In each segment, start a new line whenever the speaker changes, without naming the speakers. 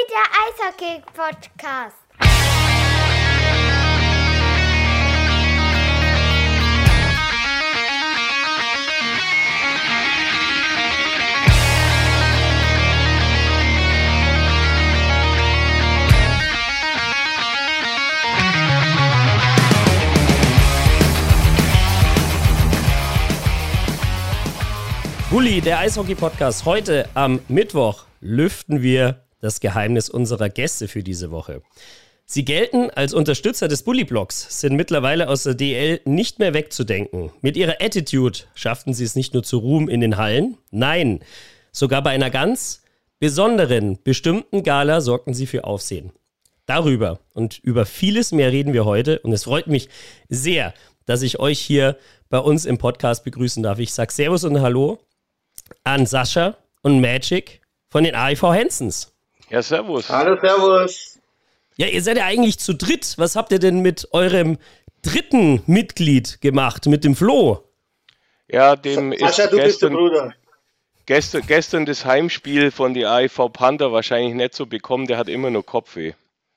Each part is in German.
der Eishockey-Podcast.
Bulli, der Eishockey-Podcast. Heute am Mittwoch lüften wir das Geheimnis unserer Gäste für diese Woche. Sie gelten als Unterstützer des Bulli-Blocks, sind mittlerweile aus der DL nicht mehr wegzudenken. Mit ihrer Attitude schafften sie es nicht nur zu Ruhm in den Hallen, nein, sogar bei einer ganz besonderen, bestimmten Gala sorgten sie für Aufsehen. Darüber und über vieles mehr reden wir heute und es freut mich sehr, dass ich euch hier bei uns im Podcast begrüßen darf. Ich sage Servus und Hallo an Sascha und Magic von den AIV Hensons.
Ja, servus.
Hallo, servus.
Ja, ihr seid ja eigentlich zu dritt. Was habt ihr denn mit eurem dritten Mitglied gemacht, mit dem Flo?
Ja, dem
Sascha,
ist
du bist der Bruder.
gestern das Heimspiel von die AIV Panther wahrscheinlich nicht so bekommen. Der hat immer nur Kopfweh.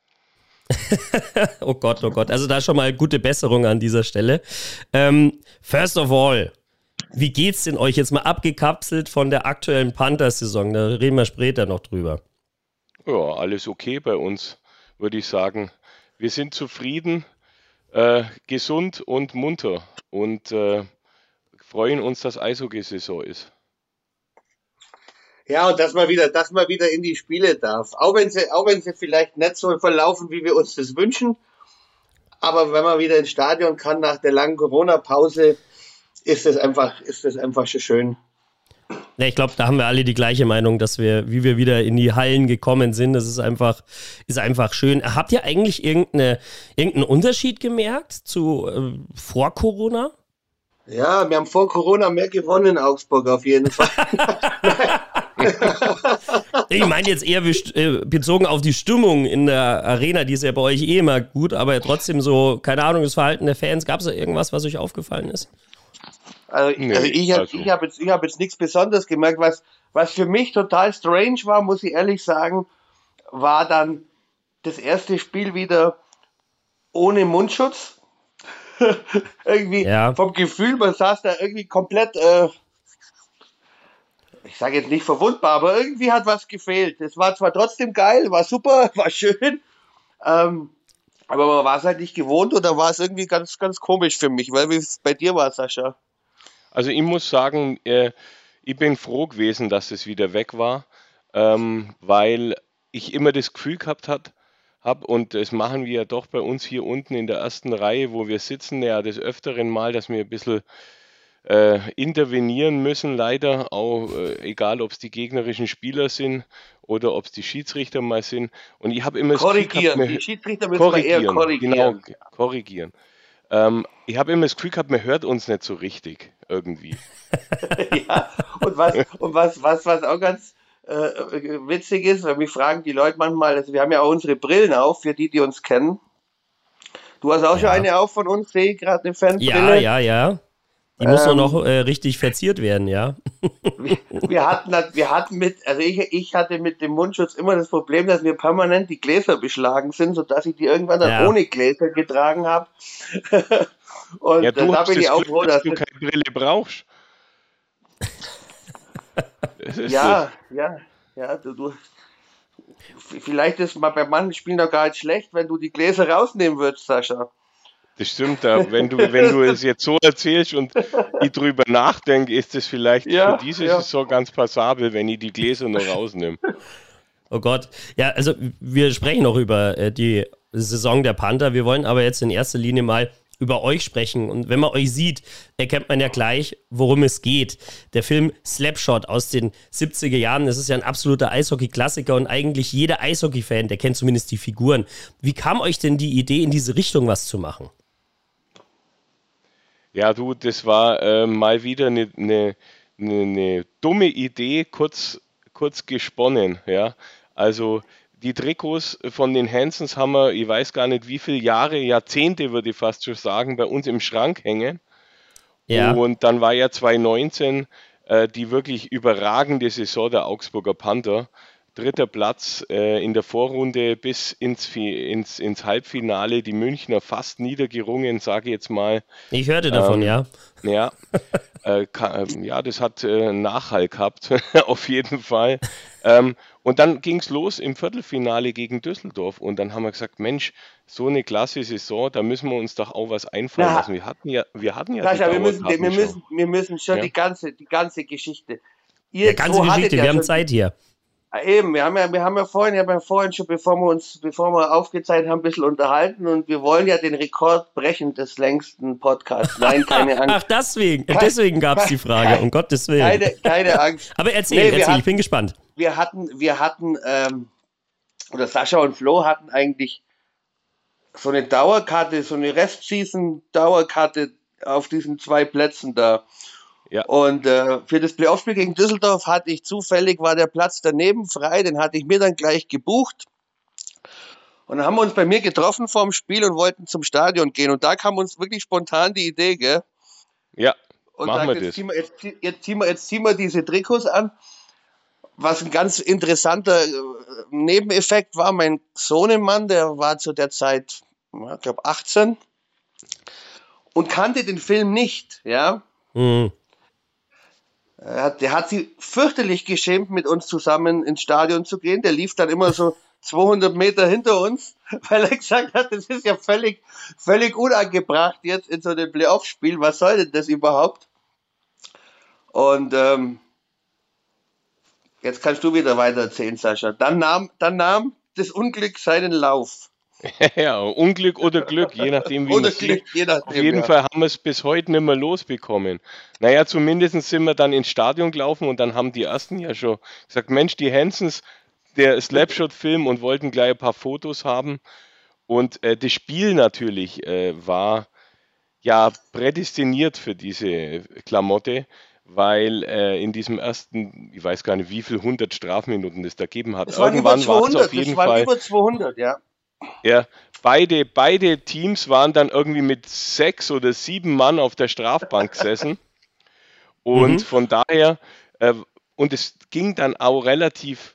Oh Gott, oh Gott. Also da schon mal gute Besserung an dieser Stelle. First of all, wie geht's denn euch jetzt mal abgekapselt von der aktuellen Panther-Saison? Da reden wir später noch drüber.
Ja, alles okay bei uns, würde ich sagen. Wir sind zufrieden, gesund und munter und freuen uns, dass Eishockey-Saison ist.
Ja, und dass man wieder in die Spiele darf. Auch wenn sie vielleicht nicht so verlaufen, wie wir uns das wünschen. Aber wenn man wieder ins Stadion kann nach der langen Corona-Pause, ist das einfach schon schön.
Ja, ich glaube, da haben wir alle die gleiche Meinung, dass wie wir wieder in die Hallen gekommen sind, das ist einfach schön. Habt ihr eigentlich irgendeinen Unterschied gemerkt zu vor Corona?
Ja, wir haben vor Corona mehr gewonnen in Augsburg auf jeden Fall.
Ich meine jetzt eher bezogen auf die Stimmung in der Arena, die ist ja bei euch eh immer gut, aber trotzdem so, keine Ahnung, das Verhalten der Fans, gab es da irgendwas, was euch aufgefallen ist?
Ich habe jetzt nichts Besonderes gemerkt. Was für mich total strange war, muss ich ehrlich sagen, war dann das erste Spiel wieder ohne Mundschutz. Irgendwie vom Gefühl, man saß da irgendwie komplett, ich sage jetzt nicht verwundbar, aber irgendwie hat was gefehlt. Es war zwar trotzdem geil, war super, war schön, aber man war es halt nicht gewohnt und da war es irgendwie ganz, ganz komisch für mich, weil wie es bei dir war, Sascha.
Also ich muss sagen, ich bin froh gewesen, dass es wieder weg war, weil ich immer das Gefühl gehabt habe, und das machen wir ja doch bei uns hier unten in der ersten Reihe, wo wir sitzen, ja des Öfteren mal, dass wir ein bisschen intervenieren müssen, leider, auch egal, ob es die gegnerischen Spieler sind oder ob es die Schiedsrichter mal sind. Und ich habe immer das Gefühl gehabt,
die Schiedsrichter müssen wir eher korrigieren.
Genau, korrigieren. Ich habe immer das Gefühl gehabt, man hört uns nicht so richtig irgendwie.
Ja, und was auch ganz witzig ist, weil mich fragen die Leute manchmal, also wir haben ja auch unsere Brillen auf, für die uns kennen. Du hast auch schon eine auf von uns, sehe ich gerade, eine Fanbrille.
Ja. Die muss doch noch richtig verziert werden, ja.
Ich hatte mit dem Mundschutz immer das Problem, dass mir permanent die Gläser beschlagen sind, sodass ich die irgendwann dann ohne Gläser getragen habe. Und
ja,
da bin ich auch froh, dass
du keine Brille brauchst.
Ja, du. Vielleicht ist mal bei manchen Spielen doch gar nicht schlecht, wenn du die Gläser rausnehmen würdest, Sascha.
Das stimmt, wenn du es jetzt so erzählst und ich drüber nachdenke, ist es vielleicht für diese Saison ganz passabel, wenn ich die Gläser noch rausnehme.
Oh Gott. Ja, also wir sprechen noch über die Saison der Panther. Wir wollen aber jetzt in erster Linie mal über euch sprechen. Und wenn man euch sieht, erkennt man ja gleich, worum es geht. Der Film Slapshot aus den 70er Jahren, das ist ja ein absoluter Eishockey-Klassiker und eigentlich jeder Eishockey-Fan, der kennt zumindest die Figuren. Wie kam euch denn die Idee, in diese Richtung was zu machen?
Ja, du, das war mal wieder eine dumme Idee, kurz gesponnen, ja. Also die Trikots von den Hensons haben wir, ich weiß gar nicht wie viele Jahre, Jahrzehnte würde ich fast schon sagen, bei uns im Schrank hängen. Ja. Und dann war ja 2019 die wirklich überragende Saison der Augsburger Panther. dritter Platz in der Vorrunde bis ins Halbfinale, die Münchner fast niedergerungen, sage ich jetzt mal.
Ich hörte davon, ja.
Ja, das hat Nachhall gehabt, auf jeden Fall. Und dann ging es los im Viertelfinale gegen Düsseldorf und dann haben wir gesagt, Mensch, so eine klasse Saison, da müssen wir uns doch auch was einfallen lassen. Wir hatten ja
Sascha, wir müssen schon die ganze Geschichte.
Die ganze Geschichte, wir haben Zeit hier.
Eben, ich habe ja vorhin schon, bevor wir aufgezeichnet haben, ein bisschen unterhalten und wir wollen ja den Rekord brechen des längsten Podcasts. Nein, keine Angst.
Ach, deswegen gab es die Frage, um Gottes Willen.
Keine Angst.
Aber erzähl, ich bin gespannt.
Wir hatten, oder Sascha und Flo hatten eigentlich so eine Dauerkarte, so eine Restseason-Dauerkarte auf diesen 2 Plätzen da. Ja. Und für das Playoff-Spiel gegen Düsseldorf war der Platz daneben frei, den hatte ich mir dann gleich gebucht. Und dann haben wir uns bei mir getroffen vorm Spiel und wollten zum Stadion gehen. Und da kam uns wirklich spontan die Idee, gell?
Ja,
und machen wir das. Jetzt ziehen wir diese Trikots an. Was ein ganz interessanter Nebeneffekt war, mein Sohnemann, der war zu der Zeit, ich glaube 18 und kannte den Film nicht, ja. Mhm. Der hat sich fürchterlich geschämt, mit uns zusammen ins Stadion zu gehen. Der lief dann immer so 200 Meter hinter uns, weil er gesagt hat, das ist ja völlig unangebracht jetzt in so einem Playoff-Spiel. Was soll denn das überhaupt? Und jetzt kannst du wieder weiter erzählen, Sascha. Dann nahm das Unglück seinen Lauf.
Ja, Unglück oder Glück, je nachdem, wie man sieht. Auf jeden Fall haben wir es bis heute nicht mehr losbekommen. Naja, zumindest sind wir dann ins Stadion gelaufen und dann haben die Ersten ja schon gesagt, Mensch, die Hansons, der Slapshot-Film und wollten gleich ein paar Fotos haben. Und das Spiel natürlich war ja prädestiniert für diese Klamotte, weil in diesem ersten, ich weiß gar nicht, wie viel 100 Strafminuten das da gegeben hat.
Irgendwann war es auf jeden Fall über 200, ja.
Ja, beide Teams waren dann irgendwie mit 6 oder 7 Mann auf der Strafbank gesessen. Und von daher, und es ging dann auch relativ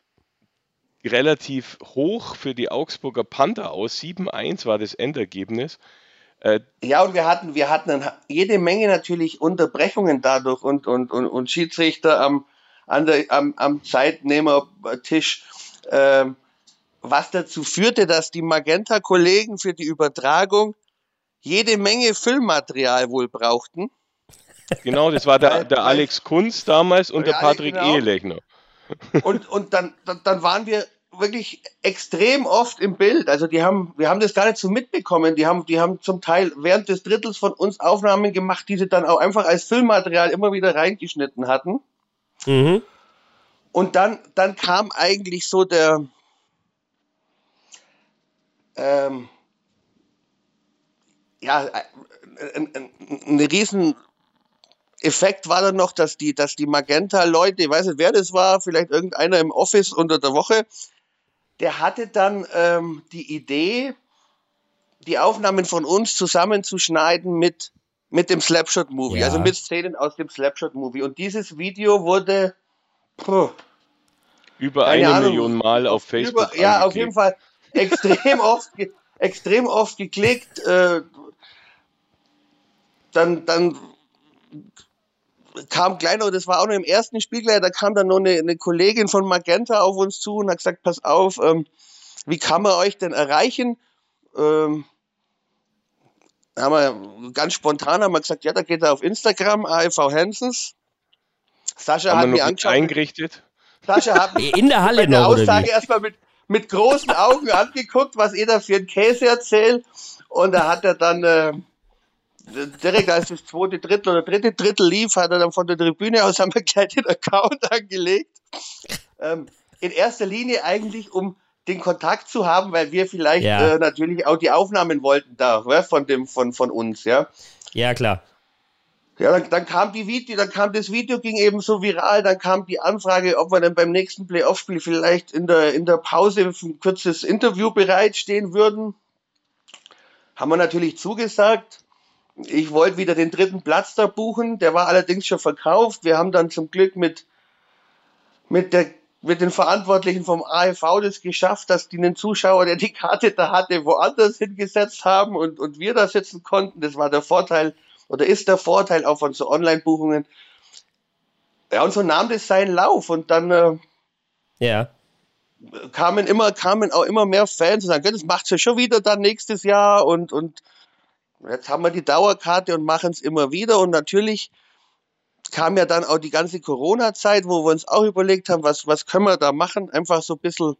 hoch für die Augsburger Panther aus. 7-1 war das Endergebnis.
Ja, und wir hatten dann jede Menge natürlich Unterbrechungen dadurch und Schiedsrichter am Zeitnehmertisch, was dazu führte, dass die Magenta-Kollegen für die Übertragung jede Menge Filmmaterial wohl brauchten.
Genau, das war der Alex Kunz damals und der Patrick Ehelechner.
Und dann waren wir wirklich extrem oft im Bild. Also wir haben das gar nicht so mitbekommen. Die haben zum Teil während des Drittels von uns Aufnahmen gemacht, die sie dann auch einfach als Filmmaterial immer wieder reingeschnitten hatten. Mhm. Und dann kam eigentlich so ein riesen Effekt war dann noch, dass die Magenta-Leute, ich weiß nicht, wer das war, vielleicht irgendeiner im Office unter der Woche, der hatte dann die Idee, die Aufnahmen von uns zusammenzuschneiden mit dem Slapshot-Movie, also mit Szenen aus dem Slapshot-Movie. Und dieses Video wurde
über 1 Million Mal auf Facebook
angeklickt. Auf jeden Fall extrem oft geklickt. Dann kam kleiner, das war auch noch im ersten Spiel gleich, da kam dann noch eine Kollegin von Magenta auf uns zu und hat gesagt, pass auf, wie kann man euch denn erreichen? Haben wir ganz spontan gesagt, ja, da geht er auf Instagram, AFV Hansons. Sascha hat mich angeschaut.
Eingerichtet?
Sascha hat mich in der Halle noch,
Aussage erstmal mit großen Augen angeguckt, was ihr da für einen Käse erzählt. Und da hat er dann direkt als das zweite Drittel oder dritte Drittel lief, hat er dann von der Tribüne aus, haben wir gleich den Account angelegt. In erster Linie eigentlich, um den Kontakt zu haben, weil wir vielleicht natürlich auch die Aufnahmen wollten da, von uns, ja. Ja, klar. Ja, dann kam das Video, ging eben so viral, dann kam die Anfrage, ob wir dann beim nächsten Playoff-Spiel vielleicht in der Pause für ein kurzes Interview bereitstehen würden. Haben wir natürlich zugesagt. Ich wollte wieder den 3. Platz da buchen, der war allerdings schon verkauft. Wir haben dann zum Glück mit der mit den Verantwortlichen vom AEV das geschafft, dass die einen Zuschauer, der die Karte da hatte, woanders hingesetzt haben und wir da sitzen konnten. Das war der Vorteil oder ist der Vorteil auch von so Online-Buchungen. Ja, und so nahm das seinen Lauf und dann kamen auch immer mehr Fans und sagen, das macht ja schon wieder dann nächstes Jahr und jetzt haben wir die Dauerkarte und machen es immer wieder und natürlich kam ja dann auch die ganze Corona-Zeit, wo wir uns auch überlegt haben, was können wir da machen, einfach so ein bisschen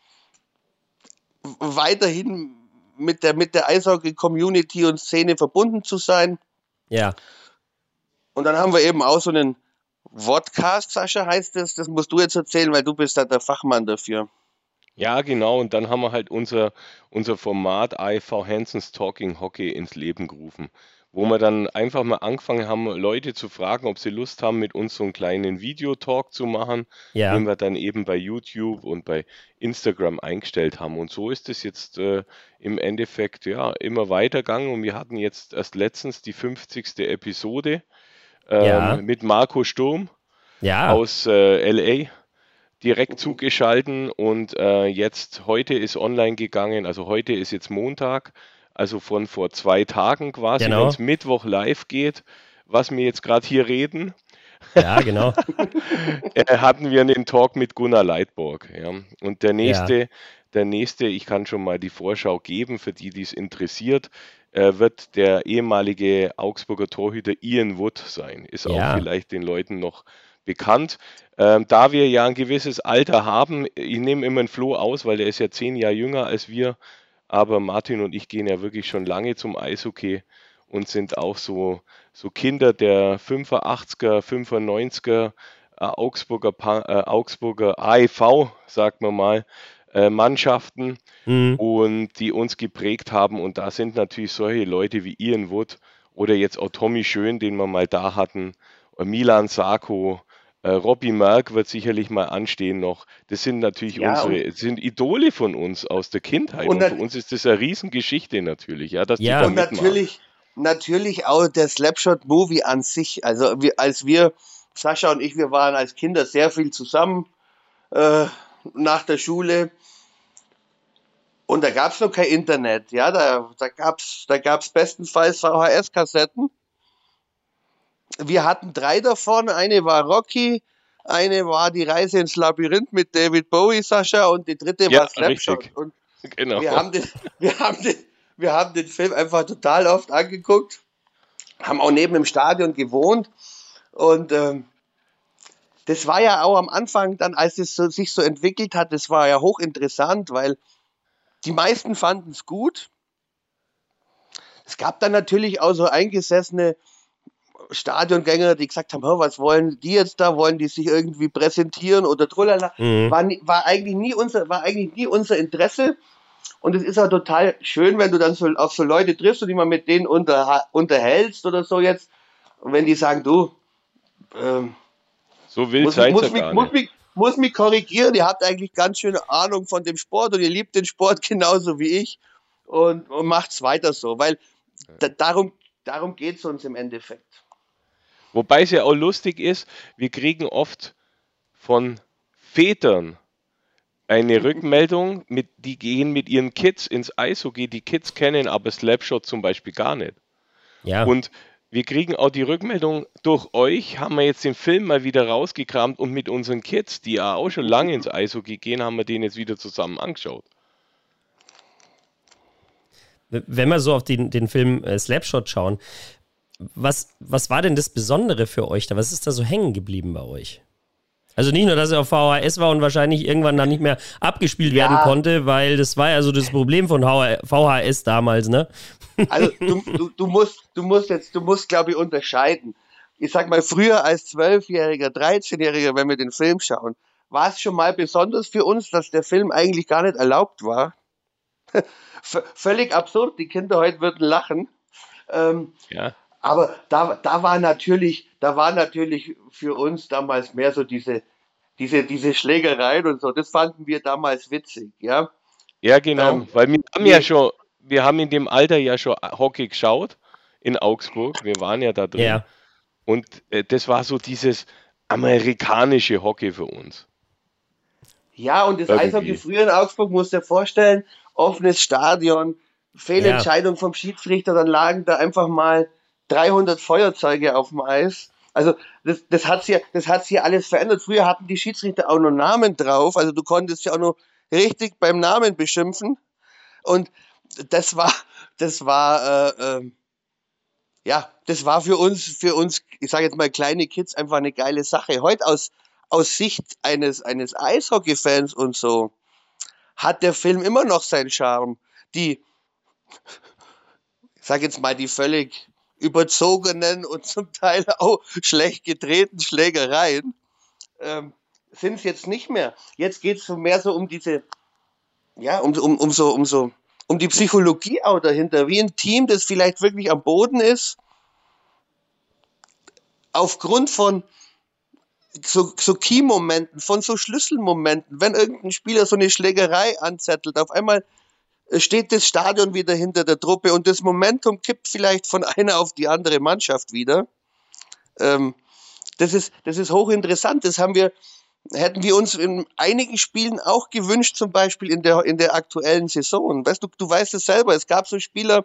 weiterhin mit der Eishockey-Community und Szene verbunden zu sein.
Ja.
Und dann haben wir eben auch so einen Vodcast, Sascha heißt das musst du jetzt erzählen, weil du bist da der Fachmann dafür.
Ja, genau, und dann haben wir halt unser Format AEV Hansons Talking Hockey ins Leben gerufen, wo wir dann einfach mal angefangen haben, Leute zu fragen, ob sie Lust haben, mit uns so einen kleinen Videotalk zu machen, den wir dann eben bei YouTube und bei Instagram eingestellt haben. Und so ist es jetzt im Endeffekt ja immer weitergegangen und wir hatten jetzt erst letztens die 50. Episode mit Marco Sturm aus LA. Direkt zugeschalten und jetzt heute ist online gegangen, also heute ist jetzt Montag, also von vor 2 Tagen quasi, wenn es Mittwoch live geht, was wir jetzt gerade hier reden.
Ja, genau.
Hatten wir einen Talk mit Gunnar Leitborg. Ja. Und der nächste, ich kann schon mal die Vorschau geben, für die es interessiert, wird der ehemalige Augsburger Torhüter Ian Wood sein. Ist auch vielleicht den Leuten noch bekannt. Da wir ja ein gewisses Alter haben, ich nehme immer einen Flo aus, weil der ist ja 10 Jahre jünger als wir, aber Martin und ich gehen ja wirklich schon lange zum Eishockey und sind auch so Kinder der 85er, 95er Augsburger AEV, sagt man mal, Mannschaften und die uns geprägt haben und da sind natürlich solche Leute wie Ian Wood oder jetzt auch Tommy Schön, den wir mal da hatten, Milan Sarko, Robbie Merck wird sicherlich mal anstehen noch. Das sind natürlich sind Idole von uns aus der Kindheit. Und für uns ist das eine Riesengeschichte natürlich. Ja, dass die da
und natürlich auch der Slapshot-Movie an sich. Also als wir, Sascha und ich, wir waren als Kinder sehr viel zusammen nach der Schule. Und da gab es noch kein Internet. Ja, da gab's bestenfalls VHS-Kassetten. Wir hatten 3 davon. Eine war Rocky, eine war die Reise ins Labyrinth mit David Bowie, Sascha, und die dritte war Slapshot. Und
genau.
wir haben den Film einfach total oft angeguckt, haben auch neben dem Stadion gewohnt. Und das war ja auch am Anfang dann, als es sich so entwickelt hat, das war ja hochinteressant, weil die meisten fanden es gut. Es gab dann natürlich auch so eingesessene Stadiongänger, die gesagt haben, was wollen die jetzt da? Wollen die sich irgendwie präsentieren oder trulala? War eigentlich nie unser Interesse. Und es ist auch total schön, wenn du dann auf so Leute triffst und dich mal mit denen unterhältst oder so jetzt. Und wenn die sagen, du,
so wild seid ihr gar nicht.
Muss mich korrigieren, ihr habt eigentlich ganz schöne Ahnung von dem Sport und ihr liebt den Sport genauso wie ich und macht's weiter so, weil darum geht es uns im Endeffekt.
Wobei es ja auch lustig ist, wir kriegen oft von Vätern eine Rückmeldung, die gehen mit ihren Kids ins Eishockey, die Kids kennen aber Slapshot zum Beispiel gar nicht.
Ja.
Und wir kriegen auch die Rückmeldung, durch euch haben wir jetzt den Film mal wieder rausgekramt und mit unseren Kids, die ja auch schon lange ins Eishockey gehen, haben wir den jetzt wieder zusammen angeschaut.
Wenn wir so auf den Film Slapshot schauen, was war denn das Besondere für euch da? Was ist da so hängen geblieben bei euch? Also nicht nur, dass er auf VHS war und wahrscheinlich irgendwann dann nicht mehr abgespielt werden konnte, weil das war ja so das Problem von VHS damals, ne?
Also du musst, glaube ich, unterscheiden. Ich sag mal, früher als 12-Jähriger, 13-Jähriger, wenn wir den Film schauen, war es schon mal besonders für uns, dass der Film eigentlich gar nicht erlaubt war. Völlig absurd, die Kinder heute würden lachen. Aber da war natürlich für uns damals mehr so diese Schlägereien und so. Das fanden wir damals witzig, ja.
Ja, genau, weil wir haben in dem Alter ja schon Hockey geschaut in Augsburg. Wir waren ja da drin.
Ja.
Und das war so dieses amerikanische Hockey für uns.
Ja, und das Eishockey früher in Augsburg, musst du dir vorstellen, offenes Stadion, Fehlentscheidung vom Schiedsrichter, dann lagen da einfach mal 300 Feuerzeuge auf dem Eis. Also das hat's hier alles verändert. Früher hatten die Schiedsrichter auch noch Namen drauf, also du konntest ja auch noch richtig beim Namen beschimpfen. Und das war für uns, ich sage jetzt mal kleine Kids, einfach eine geile Sache. Heute aus Sicht eines Eishockey-Fans und so hat der Film immer noch seinen Charme. Ich sage jetzt mal, die völlig überzogenen und zum Teil auch schlecht gedrehten Schlägereien sind es jetzt nicht mehr. Jetzt geht es mehr so um diese, um die Psychologie auch dahinter, wie ein Team, das vielleicht wirklich am Boden ist, aufgrund von so Key-Momenten, von so Schlüsselmomenten, wenn irgendein Spieler so eine Schlägerei anzettelt, auf einmal steht das Stadion wieder hinter der Truppe und das Momentum kippt vielleicht von einer auf die andere Mannschaft wieder. Das ist hochinteressant. Hätten wir uns in einigen Spielen auch gewünscht, zum Beispiel in der aktuellen Saison. Weißt du weißt es selber, es gab so Spieler,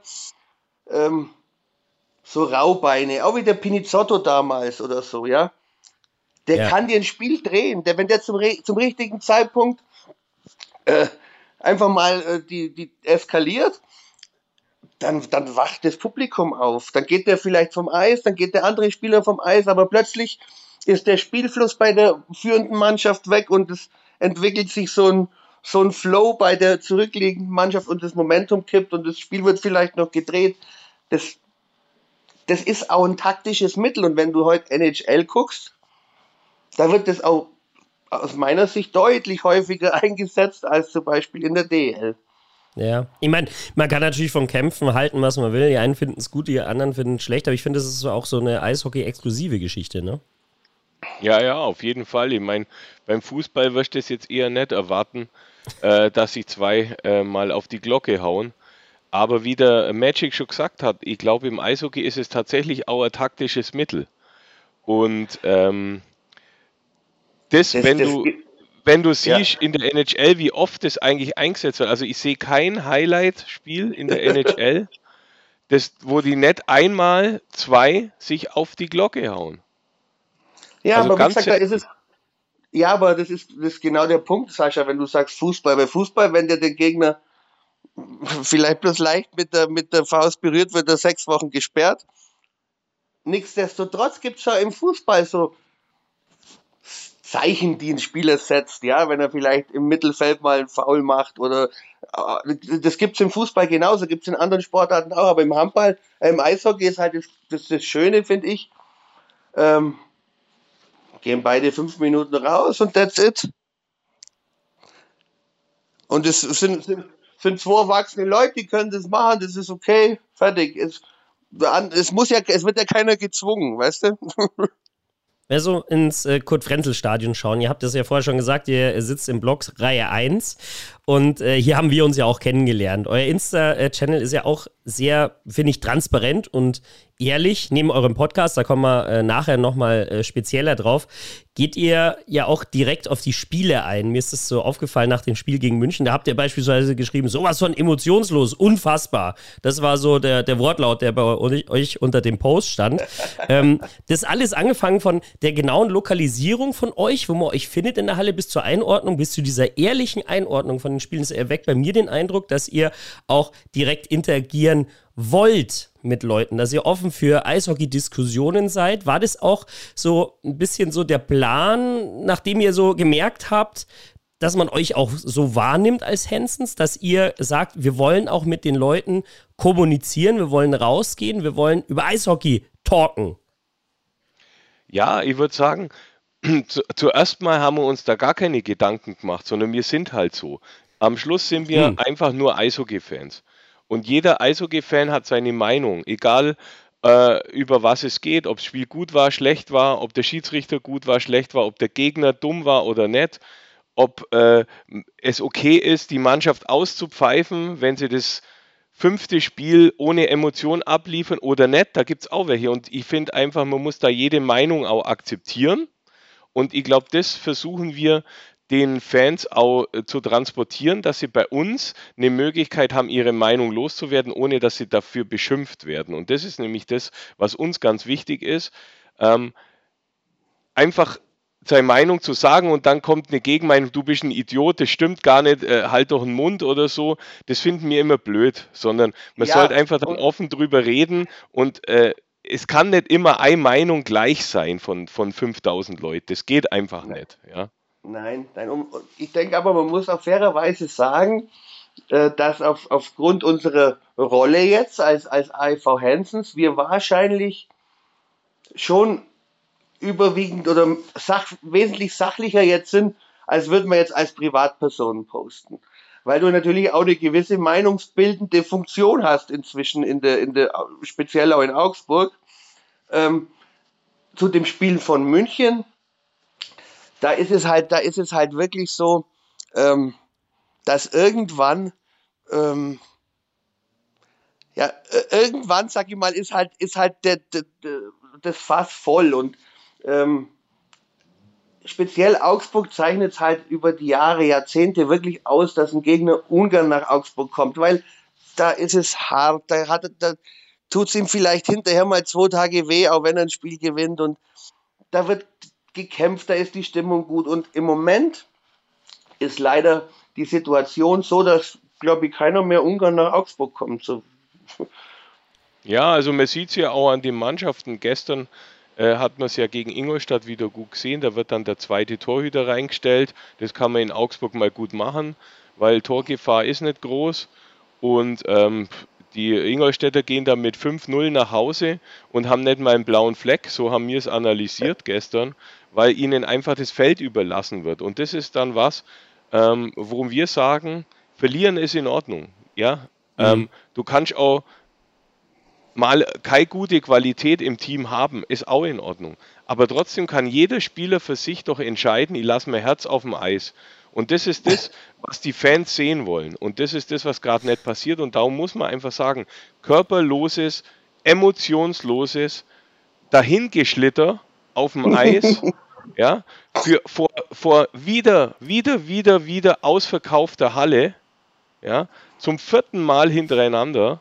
so Raubeine, auch wie der Pinizzotto damals oder so, ja. Der kann dir ein Spiel drehen, wenn der zum richtigen Zeitpunkt einfach mal die eskaliert, dann wacht das Publikum auf. Dann geht der vielleicht vom Eis, dann geht der andere Spieler vom Eis, aber plötzlich ist der Spielfluss bei der führenden Mannschaft weg und es entwickelt sich so ein Flow bei der zurückliegenden Mannschaft und das Momentum kippt und das Spiel wird vielleicht noch gedreht. Das ist auch ein taktisches Mittel und wenn du heute NHL guckst, da wird das auch aus meiner Sicht deutlich häufiger eingesetzt als zum Beispiel in der DL.
Ja, ich meine, man kann natürlich von Kämpfen halten, was man will. Die einen finden es gut, die anderen finden es schlecht, aber ich finde, das ist auch so eine Eishockey-exklusive Geschichte, ne?
Ja, auf jeden Fall. Ich meine, beim Fußball wirst du es jetzt eher nicht erwarten, dass sich zwei mal auf die Glocke hauen. Aber wie der Magic schon gesagt hat, ich glaube, im Eishockey ist es tatsächlich auch ein taktisches Mittel. Und wenn du siehst in der NHL, wie oft das eigentlich eingesetzt wird, also ich sehe kein Highlight-Spiel in der NHL, wo die nicht einmal zwei sich auf die Glocke hauen.
Ja, also aber wie gesagt, aber das ist genau der Punkt, Sascha, wenn du sagst Fußball. Bei Fußball, wenn der Gegner vielleicht bloß leicht mit der Faust berührt, wird er 6 Wochen gesperrt. Nichtsdestotrotz gibt es ja im Fußball so Zeichen, die ein Spieler setzt, ja, wenn er vielleicht im Mittelfeld mal einen Foul macht oder das gibt's im Fußball genauso, gibt's in anderen Sportarten auch, aber im Handball, im Eishockey ist halt das Schöne, finde ich, gehen beide 5 Minuten raus und that's it. Und es sind 2 erwachsene Leute, die können das machen, das ist okay, fertig. Es wird ja keiner gezwungen, weißt du?
Wer so ins Kurt-Frenzel-Stadion schauen, ihr habt das ja vorher schon gesagt, ihr sitzt im Block Reihe 1 und hier haben wir uns ja auch kennengelernt. Euer Insta-Channel ist ja auch sehr, finde ich, transparent und ehrlich. Neben eurem Podcast, da kommen wir nachher nochmal spezieller drauf, geht ihr ja auch direkt auf die Spiele ein. Mir ist das so aufgefallen nach dem Spiel gegen München. Da habt ihr beispielsweise geschrieben, sowas von emotionslos, unfassbar. Das war so der Wortlaut, der bei euch unter dem Post stand. Das alles angefangen von der genauen Lokalisierung von euch, wo man euch findet in der Halle, bis zur Einordnung, bis zu dieser ehrlichen Einordnung von den Spielen. Es erweckt bei mir den Eindruck, dass ihr auch direkt interagieren wollt mit Leuten, dass ihr offen für Eishockey-Diskussionen seid. War das auch so ein bisschen so der Plan, nachdem ihr so gemerkt habt, dass man euch auch so wahrnimmt als Hansons, dass ihr sagt, wir wollen auch mit den Leuten kommunizieren, wir wollen rausgehen, wir wollen über Eishockey talken?
Ja, ich würde sagen, zuerst mal haben wir uns da gar keine Gedanken gemacht, sondern wir sind halt so. Am Schluss sind wir einfach nur Eishockey-Fans. Und jeder Eishockey-Fan hat seine Meinung, egal über was es geht, ob das Spiel gut war, schlecht war, ob der Schiedsrichter gut war, schlecht war, ob der Gegner dumm war oder nicht, ob es okay ist, die Mannschaft auszupfeifen, wenn sie das 5. Spiel ohne Emotion abliefern oder nicht, da gibt es auch welche. Und ich finde einfach, man muss da jede Meinung auch akzeptieren. Und ich glaube, das versuchen wir den Fans auch zu transportieren, dass sie bei uns eine Möglichkeit haben, ihre Meinung loszuwerden, ohne dass sie dafür beschimpft werden. Und das ist nämlich das, was uns ganz wichtig ist. Einfach seine Meinung zu sagen und dann kommt eine Gegenmeinung, du bist ein Idiot, das stimmt gar nicht, halt doch den Mund oder so, das finden wir immer blöd, sondern man sollte einfach dann offen drüber reden und es kann nicht immer eine Meinung gleich sein von 5000 Leuten, das geht einfach nicht. Ja.
Nein. Ich denke aber, man muss auch fairerweise sagen, dass aufgrund unserer Rolle jetzt als AIV Hansons wir wahrscheinlich schon überwiegend oder wesentlich sachlicher jetzt sind, als würden wir jetzt als Privatpersonen posten. Weil du natürlich auch eine gewisse meinungsbildende Funktion hast inzwischen speziell auch in Augsburg. Zu dem Spiel von München, da ist es halt wirklich so, dass irgendwann, sag ich mal, ist halt das Fass voll und speziell Augsburg zeichnet es halt über die Jahre, Jahrzehnte wirklich aus, dass ein Gegner ungern nach Augsburg kommt, weil da ist es hart, da tut es ihm vielleicht hinterher mal 2 Tage weh, auch wenn er ein Spiel gewinnt und da wird gekämpft, da ist die Stimmung gut und im Moment ist leider die Situation so, dass, glaube ich, keiner mehr ungern nach Augsburg kommt. So.
Ja, also man sieht es ja auch an den Mannschaften. Gestern hat man es ja gegen Ingolstadt wieder gut gesehen. Da wird dann der zweite Torhüter reingestellt. Das kann man in Augsburg mal gut machen, weil Torgefahr ist nicht groß. Und die Ingolstädter gehen dann mit 5-0 nach Hause und haben nicht mal einen blauen Fleck. So haben wir es analysiert gestern, weil ihnen einfach das Feld überlassen wird. Und das ist dann was, worum wir sagen, verlieren ist in Ordnung. Ja? Du kannst auch mal keine gute Qualität im Team haben, ist auch in Ordnung. Aber trotzdem kann jeder Spieler für sich doch entscheiden, ich lasse mein Herz auf dem Eis. Und das ist das, was die Fans sehen wollen. Und das ist das, was gerade nicht passiert. Und darum muss man einfach sagen, körperloses, emotionsloses Dahingeschlitter auf dem Eis, ja, vor wieder ausverkaufter Halle, ja, zum 4. Mal hintereinander,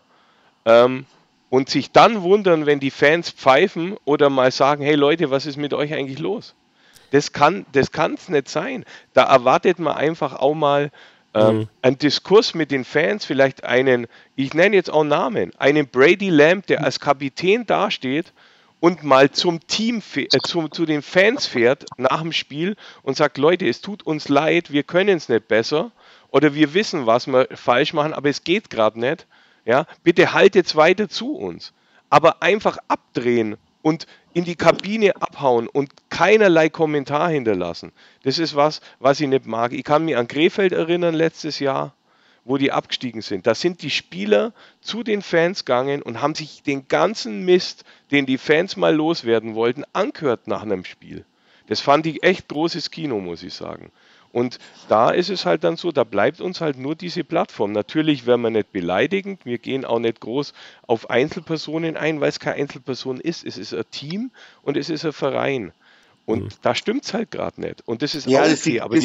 und sich dann wundern, wenn die Fans pfeifen oder mal sagen, hey Leute, was ist mit euch eigentlich los? Das kann es nicht sein. Da erwartet man einfach auch mal einen Diskurs mit den Fans, vielleicht ich nenne jetzt auch Namen, einen Brady Lamb, der als Kapitän dasteht und mal zum Team, zu den Fans fährt nach dem Spiel und sagt, Leute, es tut uns leid, wir können es nicht besser oder wir wissen, was wir falsch machen, aber es geht gerade nicht. Ja, bitte haltet weiter zu uns. Aber einfach abdrehen und in die Kabine abhauen und keinerlei Kommentar hinterlassen. Das ist was ich nicht mag. Ich kann mich an Krefeld erinnern letztes Jahr, wo die abgestiegen sind. Da sind die Spieler zu den Fans gegangen und haben sich den ganzen Mist, den die Fans mal loswerden wollten, angehört nach einem Spiel. Das fand ich echt großes Kino, muss ich sagen. Und da ist es halt dann so, da bleibt uns halt nur diese Plattform. Natürlich werden wir nicht beleidigend, wir gehen auch nicht groß auf Einzelpersonen ein, weil es keine Einzelperson ist. Es ist ein Team und es ist ein Verein. Und da stimmt es halt gerade nicht. Und das ist
ja,
auch okay. Aber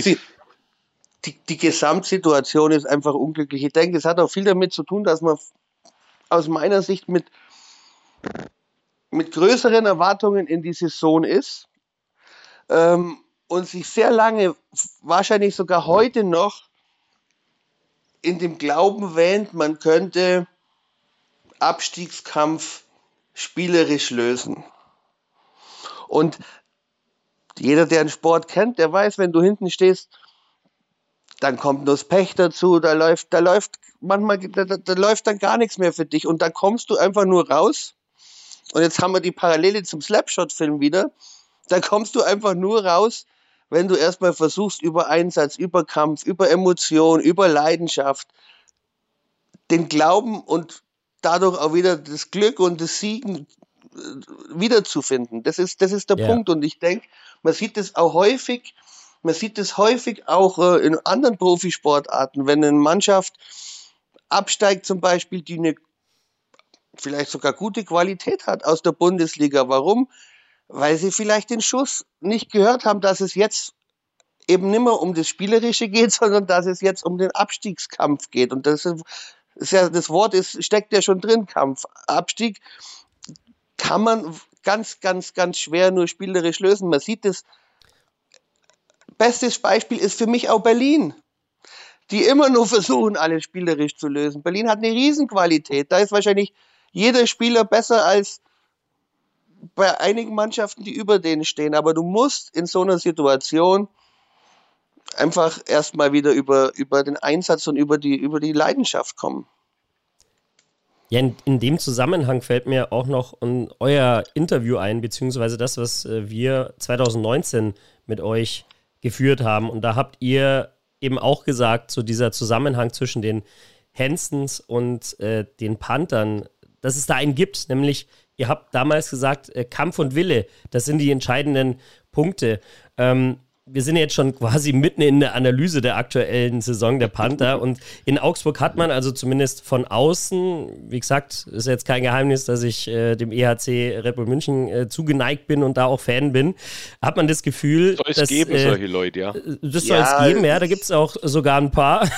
die Gesamtsituation ist einfach unglücklich. Ich denke, es hat auch viel damit zu tun, dass man aus meiner Sicht mit größeren Erwartungen in die Saison ist. Und sich sehr lange, wahrscheinlich sogar heute noch, in dem Glauben wähnt, man könnte Abstiegskampf spielerisch lösen. Und jeder, der einen Sport kennt, der weiß, wenn du hinten stehst, dann kommt nur das Pech dazu, da läuft dann gar nichts mehr für dich und da kommst du einfach nur raus. Und jetzt haben wir die Parallele zum Slapshot-Film wieder. Da kommst du einfach nur raus, wenn du erstmal versuchst, über Einsatz, über Kampf, über Emotion, über Leidenschaft, den Glauben und dadurch auch wieder das Glück und das Siegen wiederzufinden. Das ist der Punkt. Und ich denke, man sieht es häufig auch in anderen Profisportarten, wenn eine Mannschaft absteigt zum Beispiel, die eine vielleicht sogar gute Qualität hat aus der Bundesliga. Warum? Weil sie vielleicht den Schuss nicht gehört haben, dass es jetzt eben nicht mehr um das Spielerische geht, sondern dass es jetzt um den Abstiegskampf geht. Und das ist ja, das Wort steckt ja schon drin, Kampf. Abstieg kann man ganz, ganz, ganz schwer nur spielerisch lösen. Man sieht das. Bestes Beispiel ist für mich auch Berlin, die immer nur versuchen, alles spielerisch zu lösen. Berlin hat eine Riesenqualität. Da ist wahrscheinlich jeder Spieler besser als bei einigen Mannschaften, die über denen stehen. Aber du musst in so einer Situation einfach erstmal wieder über den Einsatz und über die Leidenschaft kommen.
Ja, in dem Zusammenhang fällt mir auch noch euer Interview ein, beziehungsweise das, was wir 2019 mit euch geführt haben. Und da habt ihr eben auch gesagt, so dieser Zusammenhang zwischen den Hansons und den Panthern, dass es da einen gibt, nämlich ihr habt damals gesagt, Kampf und Wille, das sind die entscheidenden Punkte. Wir sind jetzt schon quasi mitten in der Analyse der aktuellen Saison der Panther und in Augsburg hat man also zumindest von außen, wie gesagt, ist jetzt kein Geheimnis, dass ich dem EHC Red Bull München zugeneigt bin und da auch Fan bin, hat man das Gefühl,
soll es geben, solche Leute, ja.
Das soll es geben, ja, da gibt es auch sogar ein paar.